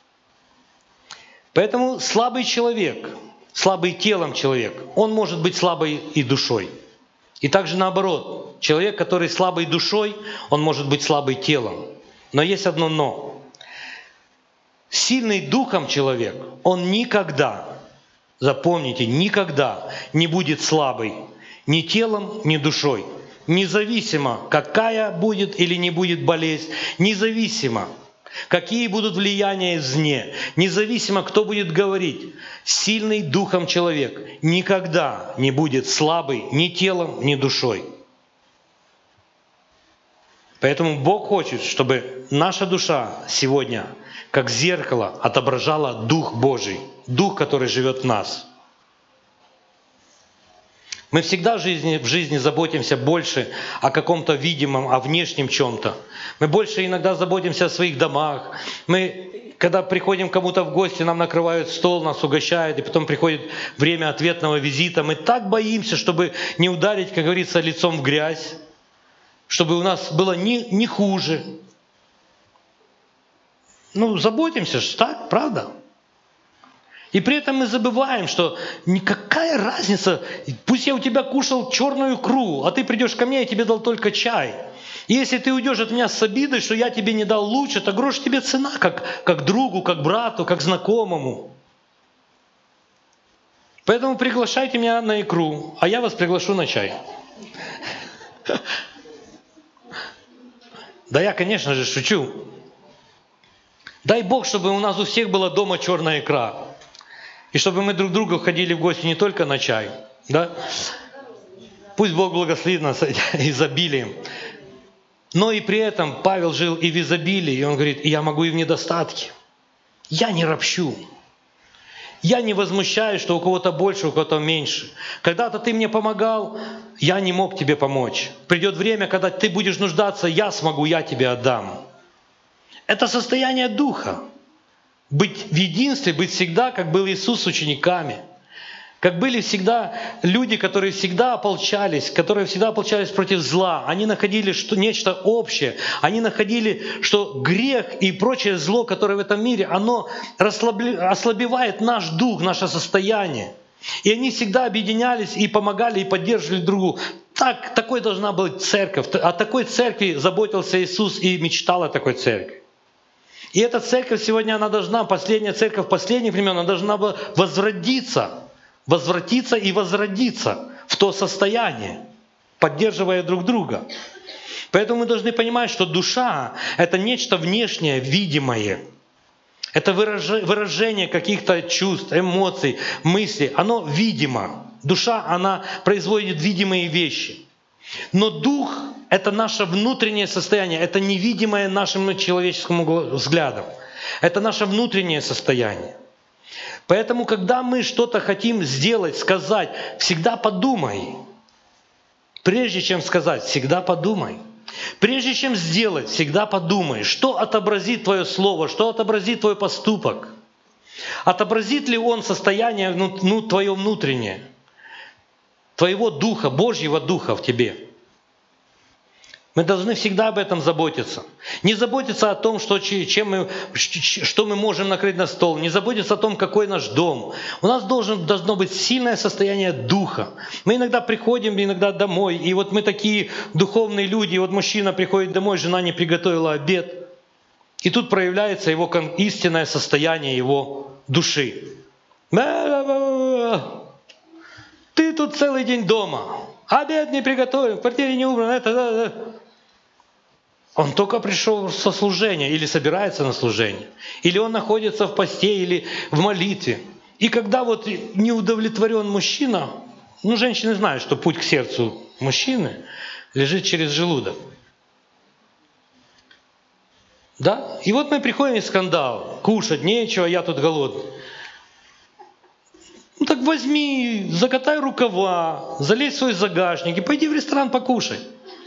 Поэтому слабый человек, слабый телом человек, он может быть слабый и душой. И также наоборот, человек, который слабый душой, он может быть слабый телом. Но есть одно «но». Сильный духом человек, он никогда, запомните, никогда не будет слабый ни телом, ни душой. Независимо, какая будет или не будет болезнь, независимо, какие будут влияния извне, независимо, кто будет говорить, сильный духом человек никогда не будет слабый ни телом, ни душой. Поэтому Бог хочет, чтобы наша душа сегодня, как зеркало, отображала Дух Божий, Дух, который живет в нас. Мы всегда в жизни, в жизни заботимся больше о каком-то видимом, о внешнем чем-то. Мы больше иногда заботимся о своих домах. Мы, когда приходим к кому-то в гости, нам накрывают стол, нас угощают, и потом приходит время ответного визита. Мы так боимся, чтобы не ударить, как говорится, лицом в грязь, чтобы у нас было не, не хуже. Ну, заботимся же, так, правда? И при этом мы забываем, что никакая разница, пусть я у тебя кушал черную икру, а ты придешь ко мне, я тебе дал только чай. И если ты уйдешь от меня с обидой, что я тебе не дал лучше, то грош тебе цена, как, как другу, как брату, как знакомому. Поэтому приглашайте меня на икру, а я вас приглашу на чай. Да я, конечно же, шучу. Дай Бог, чтобы у нас у всех была дома черная икра. И чтобы мы друг к другу ходили в гости не только на чай. Да? Пусть Бог благословит нас изобилием. Но и при этом Павел жил и в изобилии, и он говорит, и я могу и в недостатке. Я не ропщу. Я не возмущаюсь, что у кого-то больше, у кого-то меньше. Когда-то ты мне помогал, я не мог тебе помочь. Придет время, когда ты будешь нуждаться, я смогу, я тебе отдам. Это состояние духа. Быть в единстве, быть всегда, как был Иисус с учениками. Как были всегда люди, которые всегда ополчались, которые всегда ополчались против зла. Они находили что, нечто общее. Они находили, что грех и прочее зло, которое в этом мире, оно ослабевает наш дух, наше состояние. И они всегда объединялись и помогали, и поддерживали друг друга. Так, такой должна быть церковь. О такой церкви заботился Иисус и мечтал о такой церкви. И эта церковь сегодня, она должна, последняя церковь последних времен, она должна была возродиться. Возвратиться и возродиться в то состояние, поддерживая друг друга. Поэтому мы должны понимать, что душа – это нечто внешнее, видимое. Это выражение каких-то чувств, эмоций, мыслей. Оно видимо. Душа, она производит видимые вещи. Но дух – это наше внутреннее состояние, это невидимое нашему человеческому взгляду. Это наше внутреннее состояние. Поэтому, когда мы что-то хотим сделать, сказать, всегда подумай. Прежде чем сказать, всегда подумай. Прежде чем сделать, всегда подумай, что отобразит твое слово, что отобразит твой поступок. Отобразит ли он состояние ну, твое внутреннее, твоего духа, Божьего духа в тебе. Мы должны всегда об этом заботиться. Не заботиться о том, что, чем мы, что мы можем накрыть на стол. Не заботиться о том, какой наш дом. У нас должен, должно быть сильное состояние духа. Мы иногда приходим иногда домой, и вот мы такие духовные люди. И вот мужчина приходит домой, жена не приготовила обед. И тут проявляется его истинное состояние его души. Ты тут целый день дома. Обед не приготовлен, в квартире не убрано. Это, это. Он только пришел со служения или собирается на служение. Или он находится в посте или в молитве. И когда вот не удовлетворен мужчина, ну, женщины знают, что путь к сердцу мужчины лежит через желудок. Да? И вот мы приходим и скандал. Кушать нечего, я тут голодный. Ну так возьми, закатай рукава, залезь в свой загашник и пойди в ресторан покушай.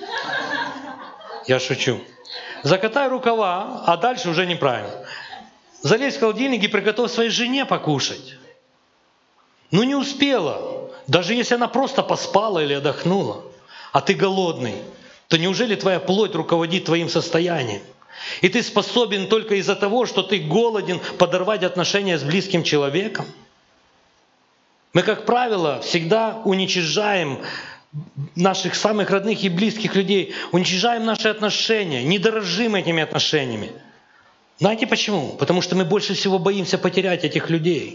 Я шучу. Закатай рукава, а дальше уже неправильно. Залезь в холодильник и приготовь своей жене покушать. Ну не успела. Даже если она просто поспала или отдохнула, а ты голодный, то неужели твоя плоть руководит твоим состоянием? И ты способен только из-за того, что ты голоден, подорвать отношения с близким человеком? Мы, как правило, всегда уничижаем наших самых родных и близких людей, уничижаем наши отношения, не дорожим этими отношениями. Знаете почему? Потому что мы больше всего боимся потерять этих людей.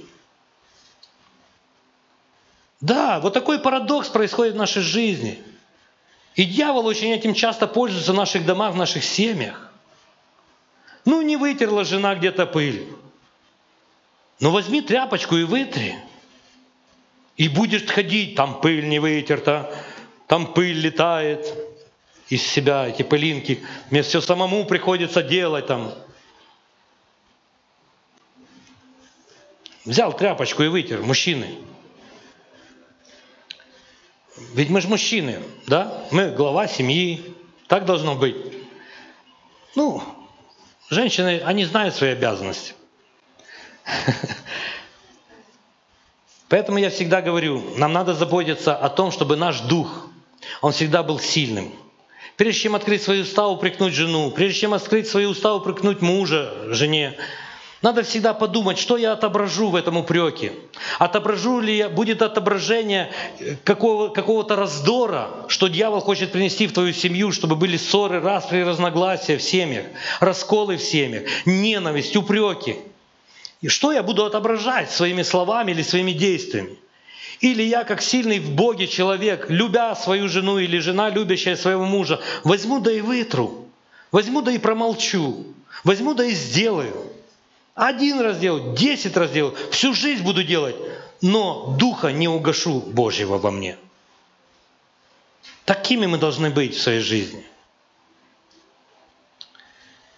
Да, вот такой парадокс происходит в нашей жизни. И дьявол очень этим часто пользуется в наших домах, в наших семьях. Ну, не вытерла жена где-то пыль. Ну, возьми тряпочку и вытри. И будешь ходить, там пыль не вытерта, там пыль летает из себя, эти пылинки. Мне все самому приходится делать там. Взял тряпочку и вытер, мужчины. Ведь мы же мужчины, да? Мы глава семьи, так должно быть. Ну, женщины, они знают свои обязанности. Поэтому я всегда говорю, нам надо заботиться о том, чтобы наш дух, он всегда был сильным. Прежде чем открыть свои уста, упрекнуть жену, прежде чем открыть свои уста, упрекнуть мужа, жене, надо всегда подумать, что я отображу в этом упреке. Отображу ли я, будет отображение какого, какого-то раздора, что дьявол хочет принести в твою семью, чтобы были ссоры, распри, разногласия в семьях, расколы в семьях, ненависть, упреки. И что я буду отображать своими словами или своими действиями? Или я, как сильный в Боге человек, любя свою жену или жена, любящая своего мужа, возьму да и вытру, возьму да и промолчу, возьму да и сделаю. Один раз делаю, десять раз делаю, всю жизнь буду делать, но духа не угашу Божьего во мне. Такими мы должны быть в своей жизни.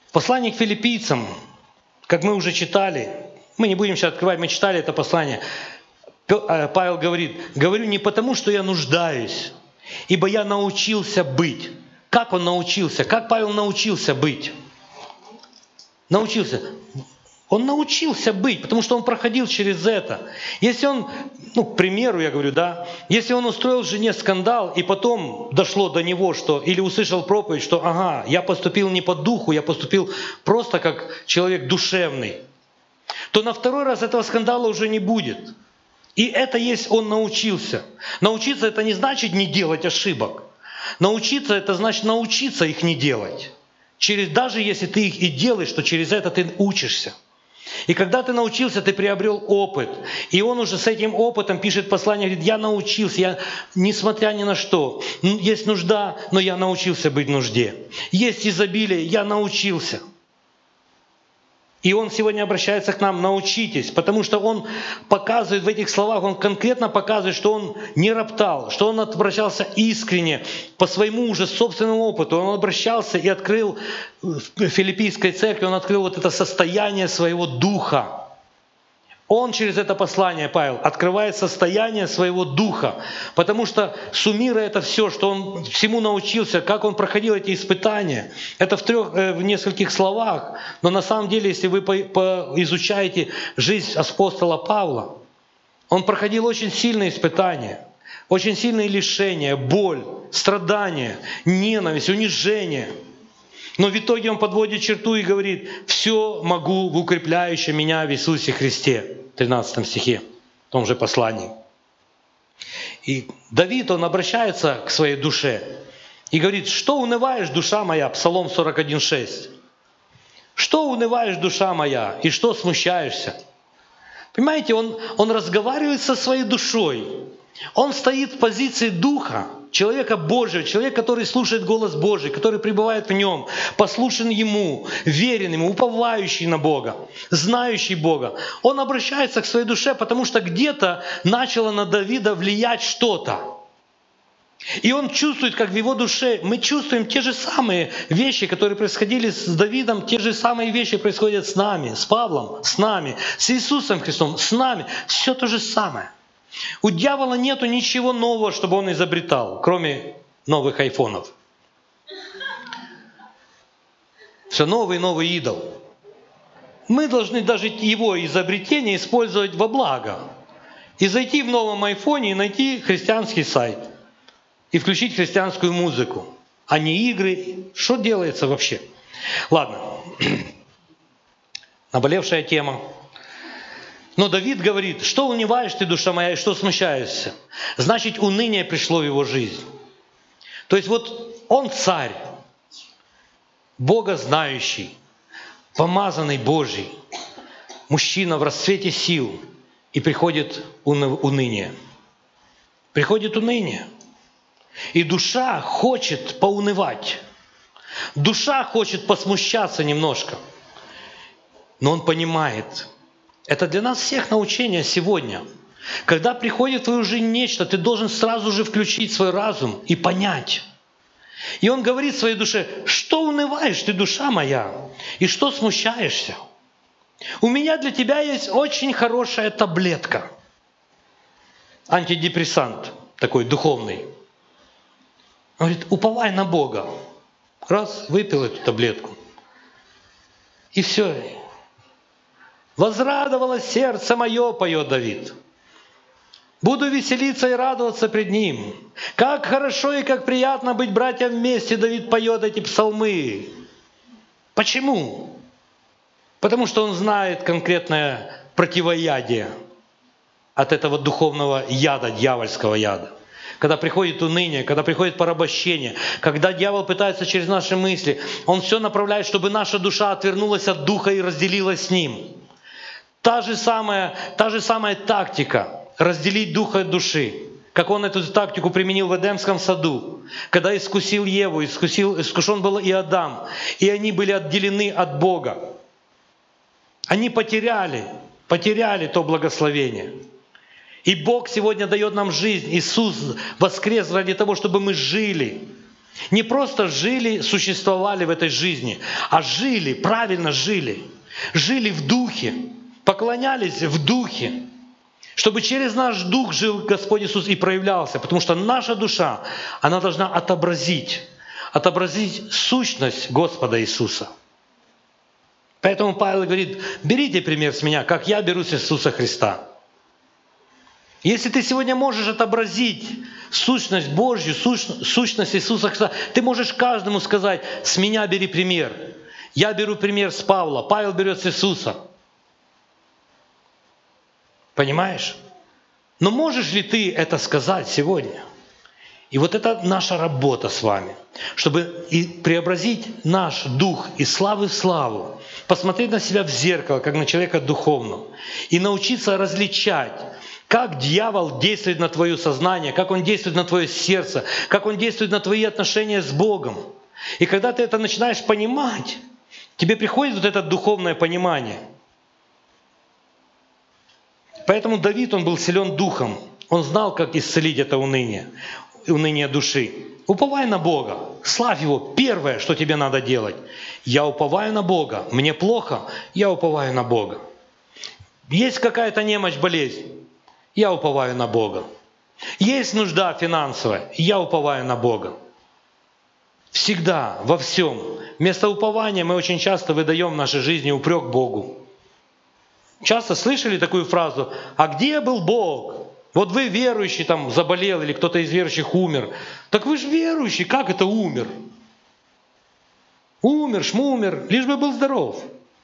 Послание к филиппийцам, как мы уже читали, мы не будем сейчас открывать, мы читали это послание. Павел говорит: «Говорю не потому, что я нуждаюсь, ибо я научился быть». Как он научился? Как Павел научился быть? Научился. Он научился быть, потому что он проходил через это. Если он, ну, к примеру, я говорю, да, если он устроил жене скандал, и потом дошло до него, что, или услышал проповедь, что, ага, я поступил не по духу, я поступил просто как человек душевный, то на второй раз этого скандала уже не будет. И это есть он научился. Научиться — это не значит не делать ошибок. Научиться — это значит научиться их не делать. Через, даже если ты их и делаешь, то через это ты учишься. И когда ты научился, ты приобрел опыт. И он уже с этим опытом пишет послание, говорит: я научился, я, несмотря ни на что, есть нужда, но я научился быть в нужде. Есть изобилие, я научился. И он сегодня обращается к нам: научитесь, потому что он показывает в этих словах, он конкретно показывает, что он не роптал, что он обращался искренне по своему уже собственному опыту. Он обращался и открыл в филиппийской церкви, он открыл вот это состояние своего духа. Он через это послание, Павел, открывает состояние своего духа, потому что суммируя это все, что он всему научился, как он проходил эти испытания, это в трех, в нескольких словах. Но на самом деле, если вы изучаете жизнь апостола Павла, он проходил очень сильные испытания, очень сильные лишения, боль, страдания, ненависть, унижение. Но в итоге он подводит черту и говорит: «Все могу в укрепляющем меня в Иисусе Христе». В тринадцатом стихе, в том же послании. И Давид, он обращается к своей душе и говорит: «Что унываешь, душа моя?» Псалом сорок один шесть. «Что унываешь, душа моя, и что смущаешься?» Понимаете, он, он разговаривает со своей душой. Он стоит в позиции духа, человека Божьего, человек, который слушает голос Божий, который пребывает в нем, послушен Ему, верен Ему, уповающий на Бога, знающий Бога. Он обращается к своей душе, потому что где-то начало на Давида влиять что-то. И он чувствует, как в его душе, мы чувствуем те же самые вещи, которые происходили с Давидом, те же самые вещи происходят с нами, с Павлом, с нами, с Иисусом Христом, с нами. Все то же самое. У дьявола нету ничего нового, чтобы он изобретал, кроме новых айфонов. Все новый и новый идол. Мы должны даже его изобретение использовать во благо. И зайти в новом айфоне и найти христианский сайт. И включить христианскую музыку, а не игры. Что делается вообще? Ладно. Наболевшая тема. Но Давид говорит: что унываешь ты, душа моя, и что смущаешься? Значит, уныние пришло в его жизнь. То есть вот он царь, богознающий, помазанный Божий, мужчина в расцвете сил, и приходит уныние. Приходит уныние. И душа хочет поунывать. Душа хочет посмущаться немножко. Но он понимает, это для нас всех научение сегодня. Когда приходит в твою жизнь нечто, ты должен сразу же включить свой разум и понять. И он говорит своей душе: что унываешь ты, душа моя, и что смущаешься? У меня для тебя есть очень хорошая таблетка. Антидепрессант такой духовный. Он говорит: уповай на Бога. Раз, выпил эту таблетку. И все. «Возрадовалось сердце мое», поет Давид. «Буду веселиться и радоваться пред Ним. Как хорошо и как приятно быть братьям вместе», Давид поет эти псалмы. Почему? Потому что он знает конкретное противоядие от этого духовного яда, дьявольского яда. Когда приходит уныние, когда приходит порабощение, когда дьявол пытается через наши мысли, он все направляет, чтобы наша душа отвернулась от духа и разделилась с ним. Та же самая, та же самая тактика — разделить духа от души, как он эту тактику применил в Эдемском саду, когда искусил Еву, искусил, искушен был и Адам, и они были отделены от Бога. Они потеряли, потеряли то благословение. И Бог сегодня дает нам жизнь. Иисус воскрес ради того, чтобы мы жили. Не просто жили, существовали в этой жизни, а жили, правильно жили. Жили в духе, поклонялись в духе. Чтобы через наш дух жил Господь Иисус и проявлялся. Потому что наша душа, она должна отобразить, отобразить сущность Господа Иисуса. Поэтому Павел говорит, берите пример с меня, как я беру с Иисуса Христа. Если ты сегодня можешь отобразить сущность Божью, сущность Иисуса Христа, ты можешь каждому сказать, с меня бери пример. Я беру пример с Павла, Павел берет с Иисуса. Понимаешь? Но можешь ли ты это сказать сегодня? И вот это наша работа с вами, чтобы и преобразить наш дух из славы в славу, посмотреть на себя в зеркало, как на человека духовного, и научиться различать, как дьявол действует на твое сознание, как он действует на твое сердце, как он действует на твои отношения с Богом. И когда ты это начинаешь понимать, тебе приходит вот это духовное понимание. Поэтому Давид, он был силен духом. Он знал, как исцелить это уныние, уныние души. Уповай на Бога, славь Его. Первое, что тебе надо делать. Я уповаю на Бога. Мне плохо, я уповаю на Бога. Есть какая-то немощь, болезнь. Я уповаю на Бога. Есть нужда финансовая, я уповаю на Бога. Всегда, во всем. Вместо упования мы очень часто выдаем в нашей жизни упрек Богу. Часто слышали такую фразу: «А где был Бог? Вот вы верующий, там заболел, или кто-то из верующих умер. Так вы же верующий, как это умер? Умер, шмумер, лишь бы был здоров».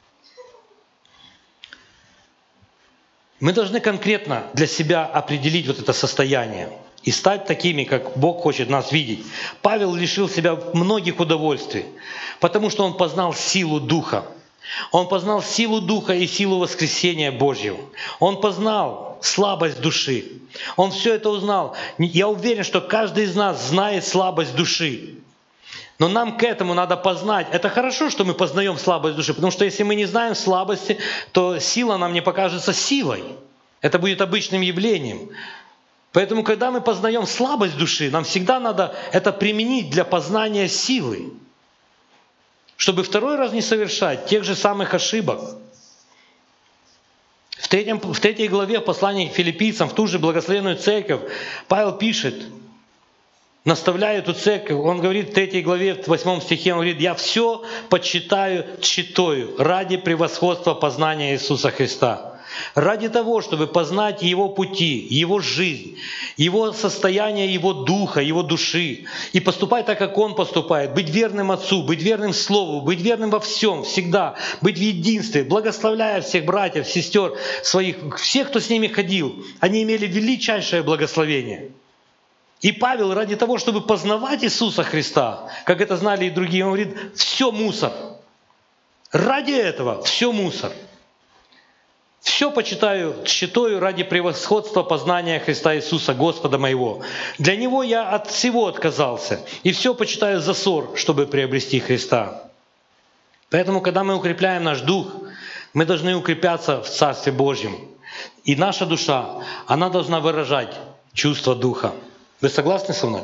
Мы должны конкретно для себя определить вот это состояние и стать такими, как Бог хочет нас видеть. Павел лишил себя многих удовольствий, потому что он познал силу Духа. Он познал силу Духа и силу воскресения Божьего. Он познал слабость души. Он все это узнал. Я уверен, что каждый из нас знает слабость души. Но нам к этому надо познать. Это хорошо, что мы познаем слабость души, потому что если мы не знаем слабости, то сила нам не покажется силой. Это будет обычным явлением. Поэтому, когда мы познаем слабость души, нам всегда надо это применить для познания силы, чтобы второй раз не совершать тех же самых ошибок. В, третьем, в третьей главе послания к филиппийцам, в ту же благословенную церковь, Павел пишет, наставляя эту церковь, он говорит в третьей главе, в восьмом стихе, он говорит: «Я все почитаю тщетою ради превосходства познания Иисуса Христа». Ради того, чтобы познать Его пути, Его жизнь, Его состояние, Его духа, Его души. И поступать так, как Он поступает. Быть верным Отцу, быть верным Слову, быть верным во всем, всегда. Быть в единстве, благословляя всех братьев, сестер своих, всех, кто с ними ходил. Они имели величайшее благословение. И Павел ради того, чтобы познавать Иисуса Христа, как это знали и другие, он говорит: все мусор. Ради этого все мусор. Все почитаю тщетою ради превосходства познания Христа Иисуса, Господа моего. Для Него я от всего отказался, и все почитаю за ссор, чтобы приобрести Христа. Поэтому, когда мы укрепляем наш дух, мы должны укрепляться в Царстве Божьем. И наша душа, она должна выражать чувство Духа. Вы согласны со мной?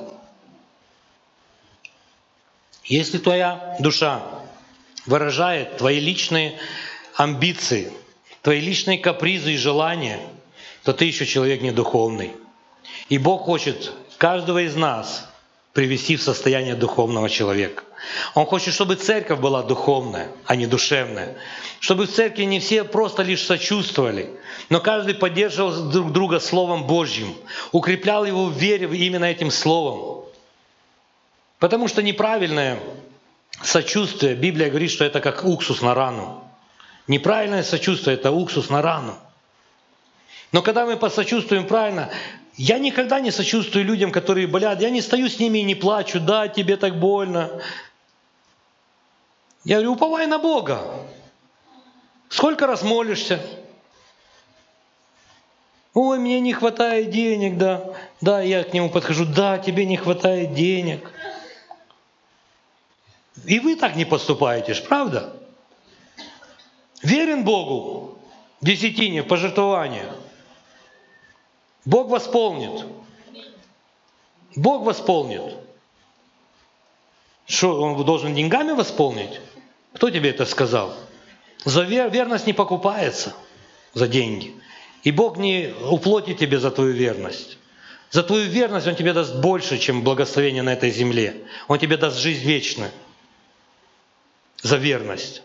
Если твоя душа выражает твои личные амбиции, твои личные капризы и желания, то ты еще человек недуховный. И Бог хочет каждого из нас привести в состояние духовного человека. Он хочет, чтобы церковь была духовная, а не душевная. Чтобы в церкви не все просто лишь сочувствовали, но каждый поддерживал друг друга Словом Божьим, укреплял его в вере именно этим Словом. Потому что неправильное сочувствие, Библия говорит, что это как уксус на рану. Неправильное сочувствие – это уксус на рану. Но когда мы посочувствуем правильно, я никогда не сочувствую людям, которые болят. Я не стою с ними и не плачу: да, тебе так больно. Я говорю: уповай на Бога. Сколько раз молишься? Ой, мне не хватает денег, да. Да, я к нему подхожу: да, тебе не хватает денег. И вы так не поступаете, ж, правда? Верен Богу в десятине, в пожертвованиях. Бог восполнит. Бог восполнит. Что, он должен деньгами восполнить? Кто тебе это сказал? За вер, верность не покупается за деньги. И Бог не уплатит тебе за твою верность. За твою верность Он тебе даст больше, чем благословение на этой земле. Он тебе даст жизнь вечную. За верность.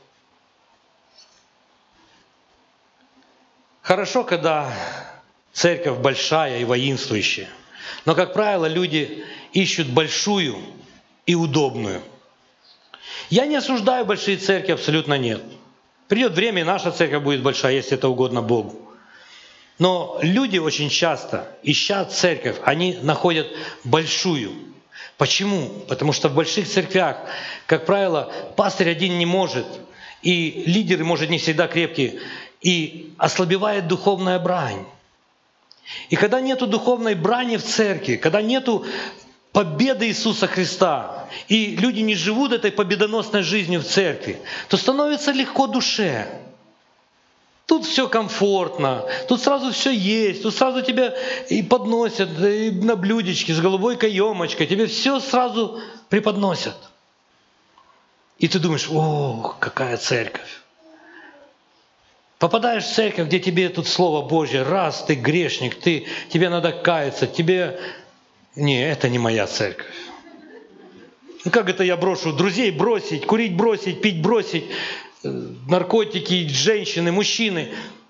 Хорошо, когда церковь большая и воинствующая. Но, как правило, люди ищут большую и удобную. Я не осуждаю большие церкви, абсолютно нет. Придет время, и наша церковь будет большая, если это угодно Богу. Но люди очень часто, ища церковь, они находят большую. Почему? Потому что в больших церквях, как правило, пастырь один не может, и лидеры, может, не всегда крепкие, и ослабевает духовная брань. И когда нету духовной брани в церкви, когда нету победы Иисуса Христа, и люди не живут этой победоносной жизнью в церкви, то становится легко душе. Тут все комфортно, тут сразу все есть, тут сразу тебя и подносят и на блюдечке с голубой каемочкой, тебе все сразу преподносят. И ты думаешь: о, какая церковь. Попадаешь в церковь, где тебе тут Слово Божье, раз, ты грешник, ты, тебе надо каяться, тебе... Не, это не моя церковь. Ну как это я брошу? Друзей бросить, курить бросить, пить бросить, наркотики, женщины, мужчины.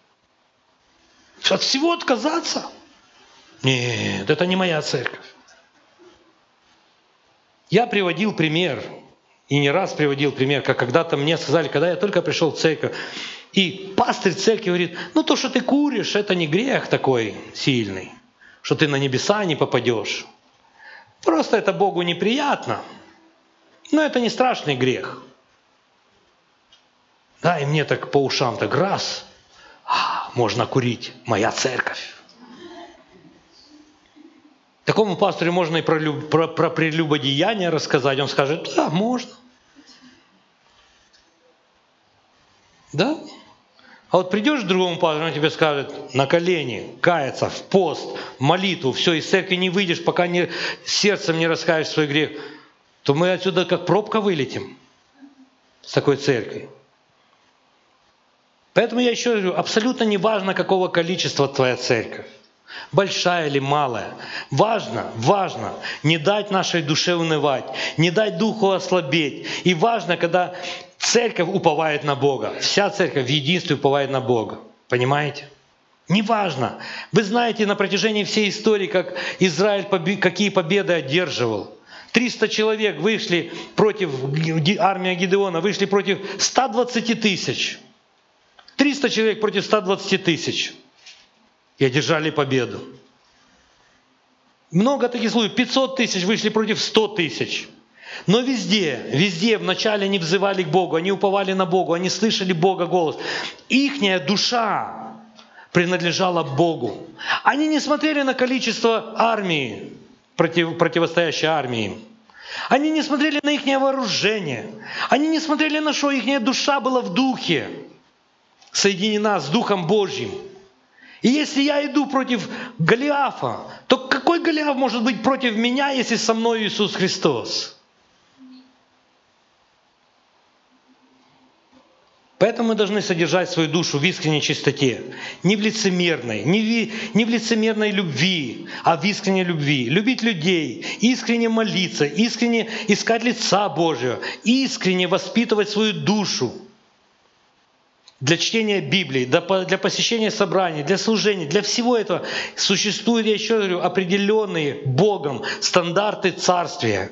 От всего отказаться? Нет, это не моя церковь. Я приводил пример, и не раз приводил пример, как когда-то мне сказали, когда я только пришел в церковь, и пастырь церкви говорит: ну то, что ты куришь, это не грех такой сильный, что ты на небеса не попадешь. Просто это Богу неприятно, но это не страшный грех. Да, и мне так по ушам так раз, а, можно курить, моя церковь. Такому пастору можно и про, про, про прелюбодеяние рассказать, он скажет: да, можно. Да? А вот придешь к другому пастору, он тебе скажет: на колени, каяться, в пост, в молитву, все, из церкви не выйдешь, пока не, сердцем не раскаешь свой грех, то мы отсюда как пробка вылетим с такой церкви. Поэтому я еще говорю, абсолютно не важно, какого количества твоя церковь, большая или малая. Важно, важно не дать нашей душе унывать, не дать духу ослабеть. И важно, когда церковь уповает на Бога. Вся церковь в единстве уповает на Бога. Понимаете? Неважно. Вы знаете на протяжении всей истории, как Израиль какие победы одерживал. триста человек вышли против, армия Гидеона, вышли против ста двадцати тысяч. триста человек против ста двадцати тысяч. И одержали победу. Много таких случаев. пятьсот тысяч вышли против ста тысяч. Но везде, везде вначале они взывали к Богу, они уповали на Бога, они слышали Бога голос. Ихняя душа принадлежала Богу. Они не смотрели на количество армии, против, противостоящей армии. Они не смотрели на ихнее вооружение. Они не смотрели на что ихняя душа была в духе, соединена с Духом Божьим. И если я иду против Голиафа, то какой Голиаф может быть против меня, если со мной Иисус Христос? Поэтому мы должны содержать свою душу в искренней чистоте, не в лицемерной, не в, не в лицемерной любви, а в искренней любви. Любить людей, искренне молиться, искренне искать лица Божьего, искренне воспитывать свою душу для чтения Библии, для посещения собраний, для служения, для всего этого существуют, я еще говорю, определенные Богом стандарты царствия.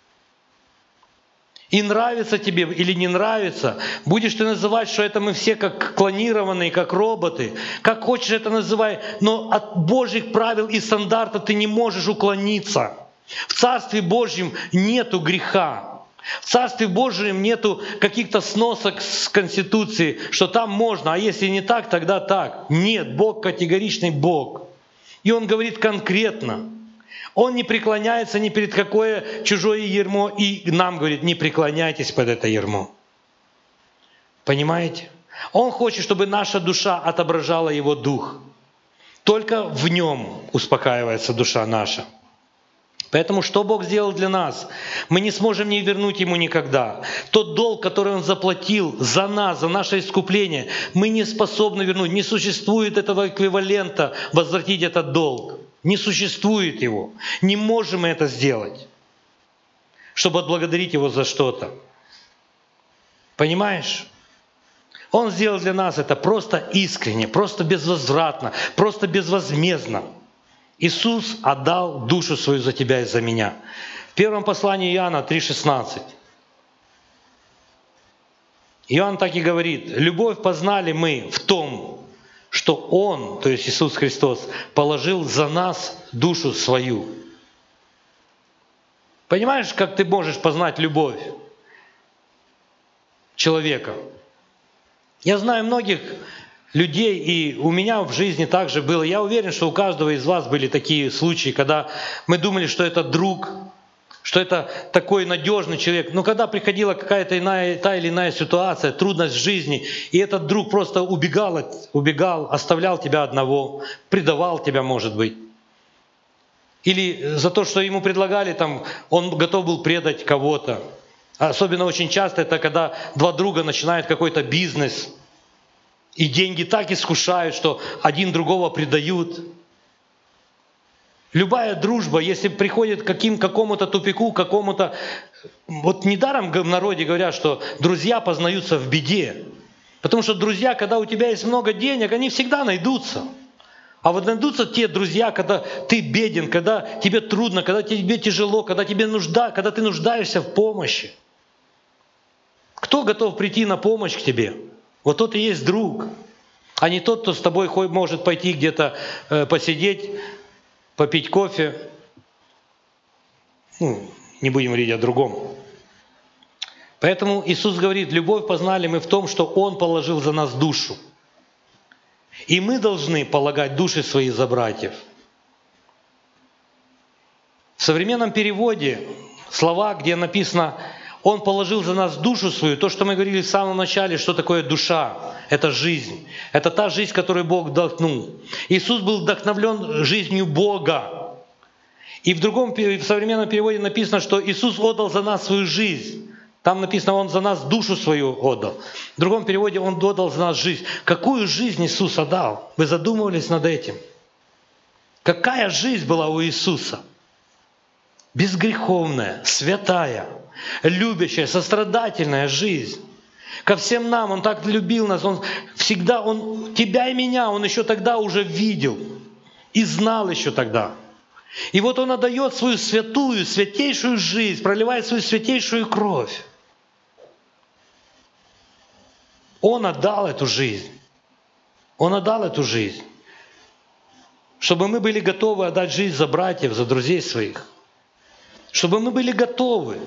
И нравится тебе или не нравится, будешь ты называть, что это мы все как клонированные, как роботы, как хочешь это называй, но от Божьих правил и стандартов ты не можешь уклониться. В Царстве Божьем нету греха. В Царстве Божьем нету каких-то сносок с Конституции, что там можно, а если не так, тогда так. Нет, Бог категоричный Бог. И Он говорит конкретно. Он не преклоняется ни перед какое чужое ярмо, и нам говорит: не преклоняйтесь под это ярмо. Понимаете? Он хочет, чтобы наша душа отображала Его Дух. Только в Нем успокаивается душа наша. Поэтому что Бог сделал для нас, мы не сможем не вернуть Ему никогда. Тот долг, который Он заплатил за нас, за наше искупление, мы не способны вернуть. Не существует этого эквивалента возвратить этот долг. Не существует его. Не можем мы это сделать, чтобы отблагодарить Его за что-то. Понимаешь? Он сделал для нас это просто искренне, просто безвозвратно, просто безвозмездно. Иисус отдал душу свою за тебя и за меня. В первом послании Иоанна три шестнадцать. Иоанн так и говорит: «Любовь познали мы в том, что Он, то есть Иисус Христос, положил за нас душу свою». Понимаешь, как ты можешь познать любовь человека? Я знаю многих людей, и у меня в жизни также было. Я уверен, что у каждого из вас были такие случаи, когда мы думали, что это друг, что это такой надежный человек. Но когда приходила какая-то иная, та или иная ситуация, трудность в жизни, и этот друг просто убегал, от- убегал, оставлял тебя одного, предавал тебя, может быть. Или за то, что ему предлагали, там, он готов был предать кого-то. Особенно очень часто это когда два друга начинают какой-то бизнес, и деньги так искушают, что один другого предают. Любая дружба, если приходит к каким, какому-то тупику, какому-то... Вот недаром в народе говорят, что друзья познаются в беде. Потому что друзья, когда у тебя есть много денег, они всегда найдутся. А вот найдутся те друзья, когда ты беден, когда тебе трудно, когда тебе тяжело, когда тебе нужда, когда ты нуждаешься в помощи. Кто готов прийти на помощь к тебе? Вот тот и есть друг, а не тот, кто с тобой может пойти где-то э, посидеть, попить кофе. Ну, не будем говорить о другом. Поэтому Иисус говорит: любовь познали мы в том, что Он положил за нас душу. И мы должны полагать души свои за братьев. В современном переводе слова, где написано «Он положил за нас душу свою», то, что мы говорили в самом начале, что такое душа, это жизнь. Это та жизнь, которую Бог вдохнул. Иисус был вдохновлен жизнью Бога. И в другом, в современном переводе написано, что Иисус отдал за нас свою жизнь. Там написано, Он за нас душу свою отдал. В другом переводе Он отдал за нас жизнь. Какую жизнь Иисус отдал? Вы задумывались над этим? Какая жизнь была у Иисуса? Безгреховная, святая, любящая, сострадательная жизнь. Ко всем нам Он так любил нас. Он всегда, Он тебя и меня, Он еще тогда уже видел и знал еще тогда. И вот Он отдает свою святую, святейшую жизнь, проливает свою святейшую кровь. Он отдал эту жизнь. Он отдал эту жизнь, чтобы мы были готовы отдать жизнь за братьев, за друзей своих. Чтобы мы были готовы.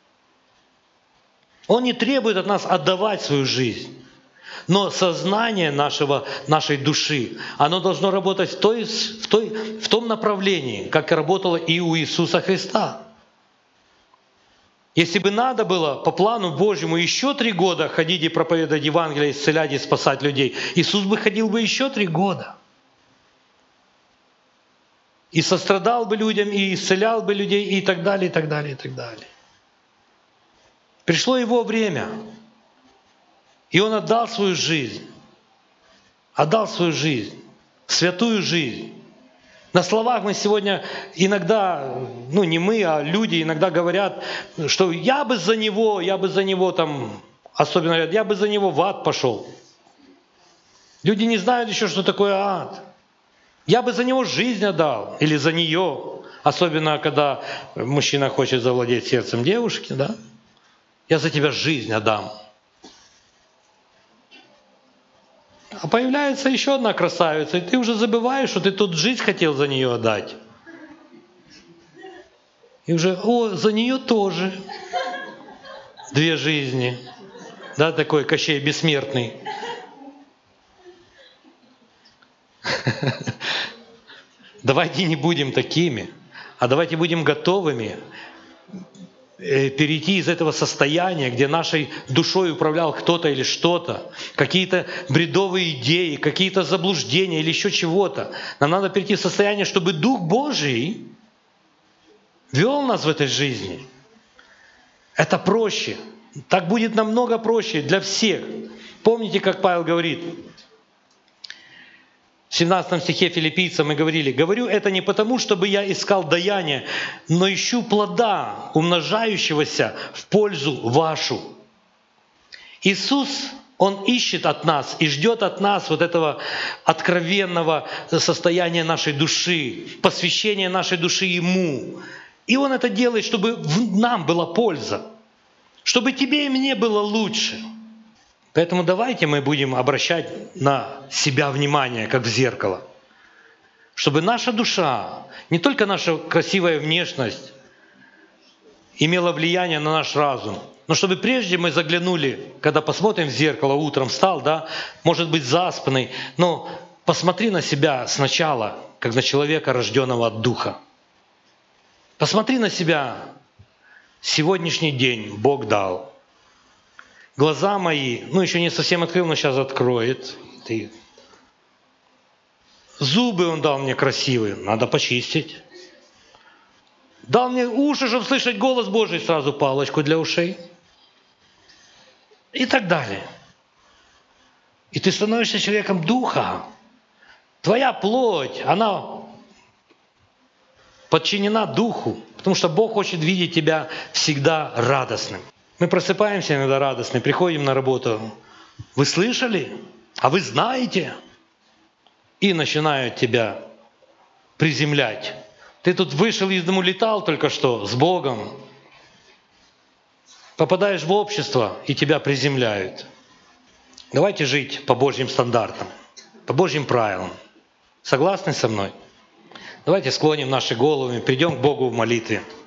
Он не требует от нас отдавать свою жизнь. Но сознание нашего, нашей души, оно должно работать в, той, в, той, в том направлении, как работало и у Иисуса Христа. Если бы надо было по плану Божьему еще три года ходить и проповедовать Евангелие, исцелять и спасать людей, Иисус бы ходил бы еще три года. И сострадал бы людям, и исцелял бы людей, и так далее, и так далее, и так далее. Пришло Его время. И Он отдал свою жизнь. Отдал свою жизнь. Святую жизнь. На словах мы сегодня иногда, ну не мы, а люди иногда говорят, что я бы за Него, я бы за Него там, особенно говорят, я бы за Него в ад пошел. Люди не знают еще, что такое ад. Я бы за Него жизнь отдал, или за нее. Особенно, когда мужчина хочет завладеть сердцем девушки, да? Я за тебя жизнь отдам. А появляется еще одна красавица, и ты уже забываешь, что ты тут жизнь хотел за нее отдать. И уже, о, за нее тоже две жизни. Да, такой Кощей бессмертный. Давайте не будем такими, а давайте будем готовыми перейти из этого состояния, где нашей душой управлял кто-то или что-то, какие-то бредовые идеи, какие-то заблуждения или еще чего-то. Нам надо перейти в состояние, чтобы Дух Божий вел нас в этой жизни. Это проще. Так будет намного проще для всех. Помните, как Павел говорит в семнадцатом стихе Филиппийцам, мы говорили: «Говорю это не потому, чтобы я искал даяния, но ищу плода, умножающегося в пользу вашу». Иисус, Он ищет от нас и ждет от нас вот этого откровенного состояния нашей души, посвящения нашей души Ему. И Он это делает, чтобы нам была польза, чтобы тебе и мне было лучше. Поэтому давайте мы будем обращать на себя внимание, как в зеркало, чтобы наша душа, не только наша красивая внешность, имела влияние на наш разум, но чтобы прежде мы заглянули, когда посмотрим в зеркало, утром встал, да, может быть заспанный, но посмотри на себя сначала, как на человека, рожденного от Духа. Посмотри на себя. Сегодняшний день Бог дал. Глаза мои, ну еще не совсем открыл, но сейчас откроет. Ты. Зубы Он дал мне красивые, надо почистить. Дал мне уши, чтобы слышать голос Божий, сразу палочку для ушей. И так далее. И ты становишься человеком Духа. Твоя плоть, она подчинена Духу, потому что Бог хочет видеть тебя всегда радостным. Мы просыпаемся иногда радостны, приходим на работу. Вы слышали? А вы знаете? И начинают тебя приземлять. Ты тут вышел из дому, летал только что с Богом. Попадаешь в общество, и тебя приземляют. Давайте жить по Божьим стандартам, по Божьим правилам. Согласны со мной? Давайте склоним наши головы, придем к Богу в молитве.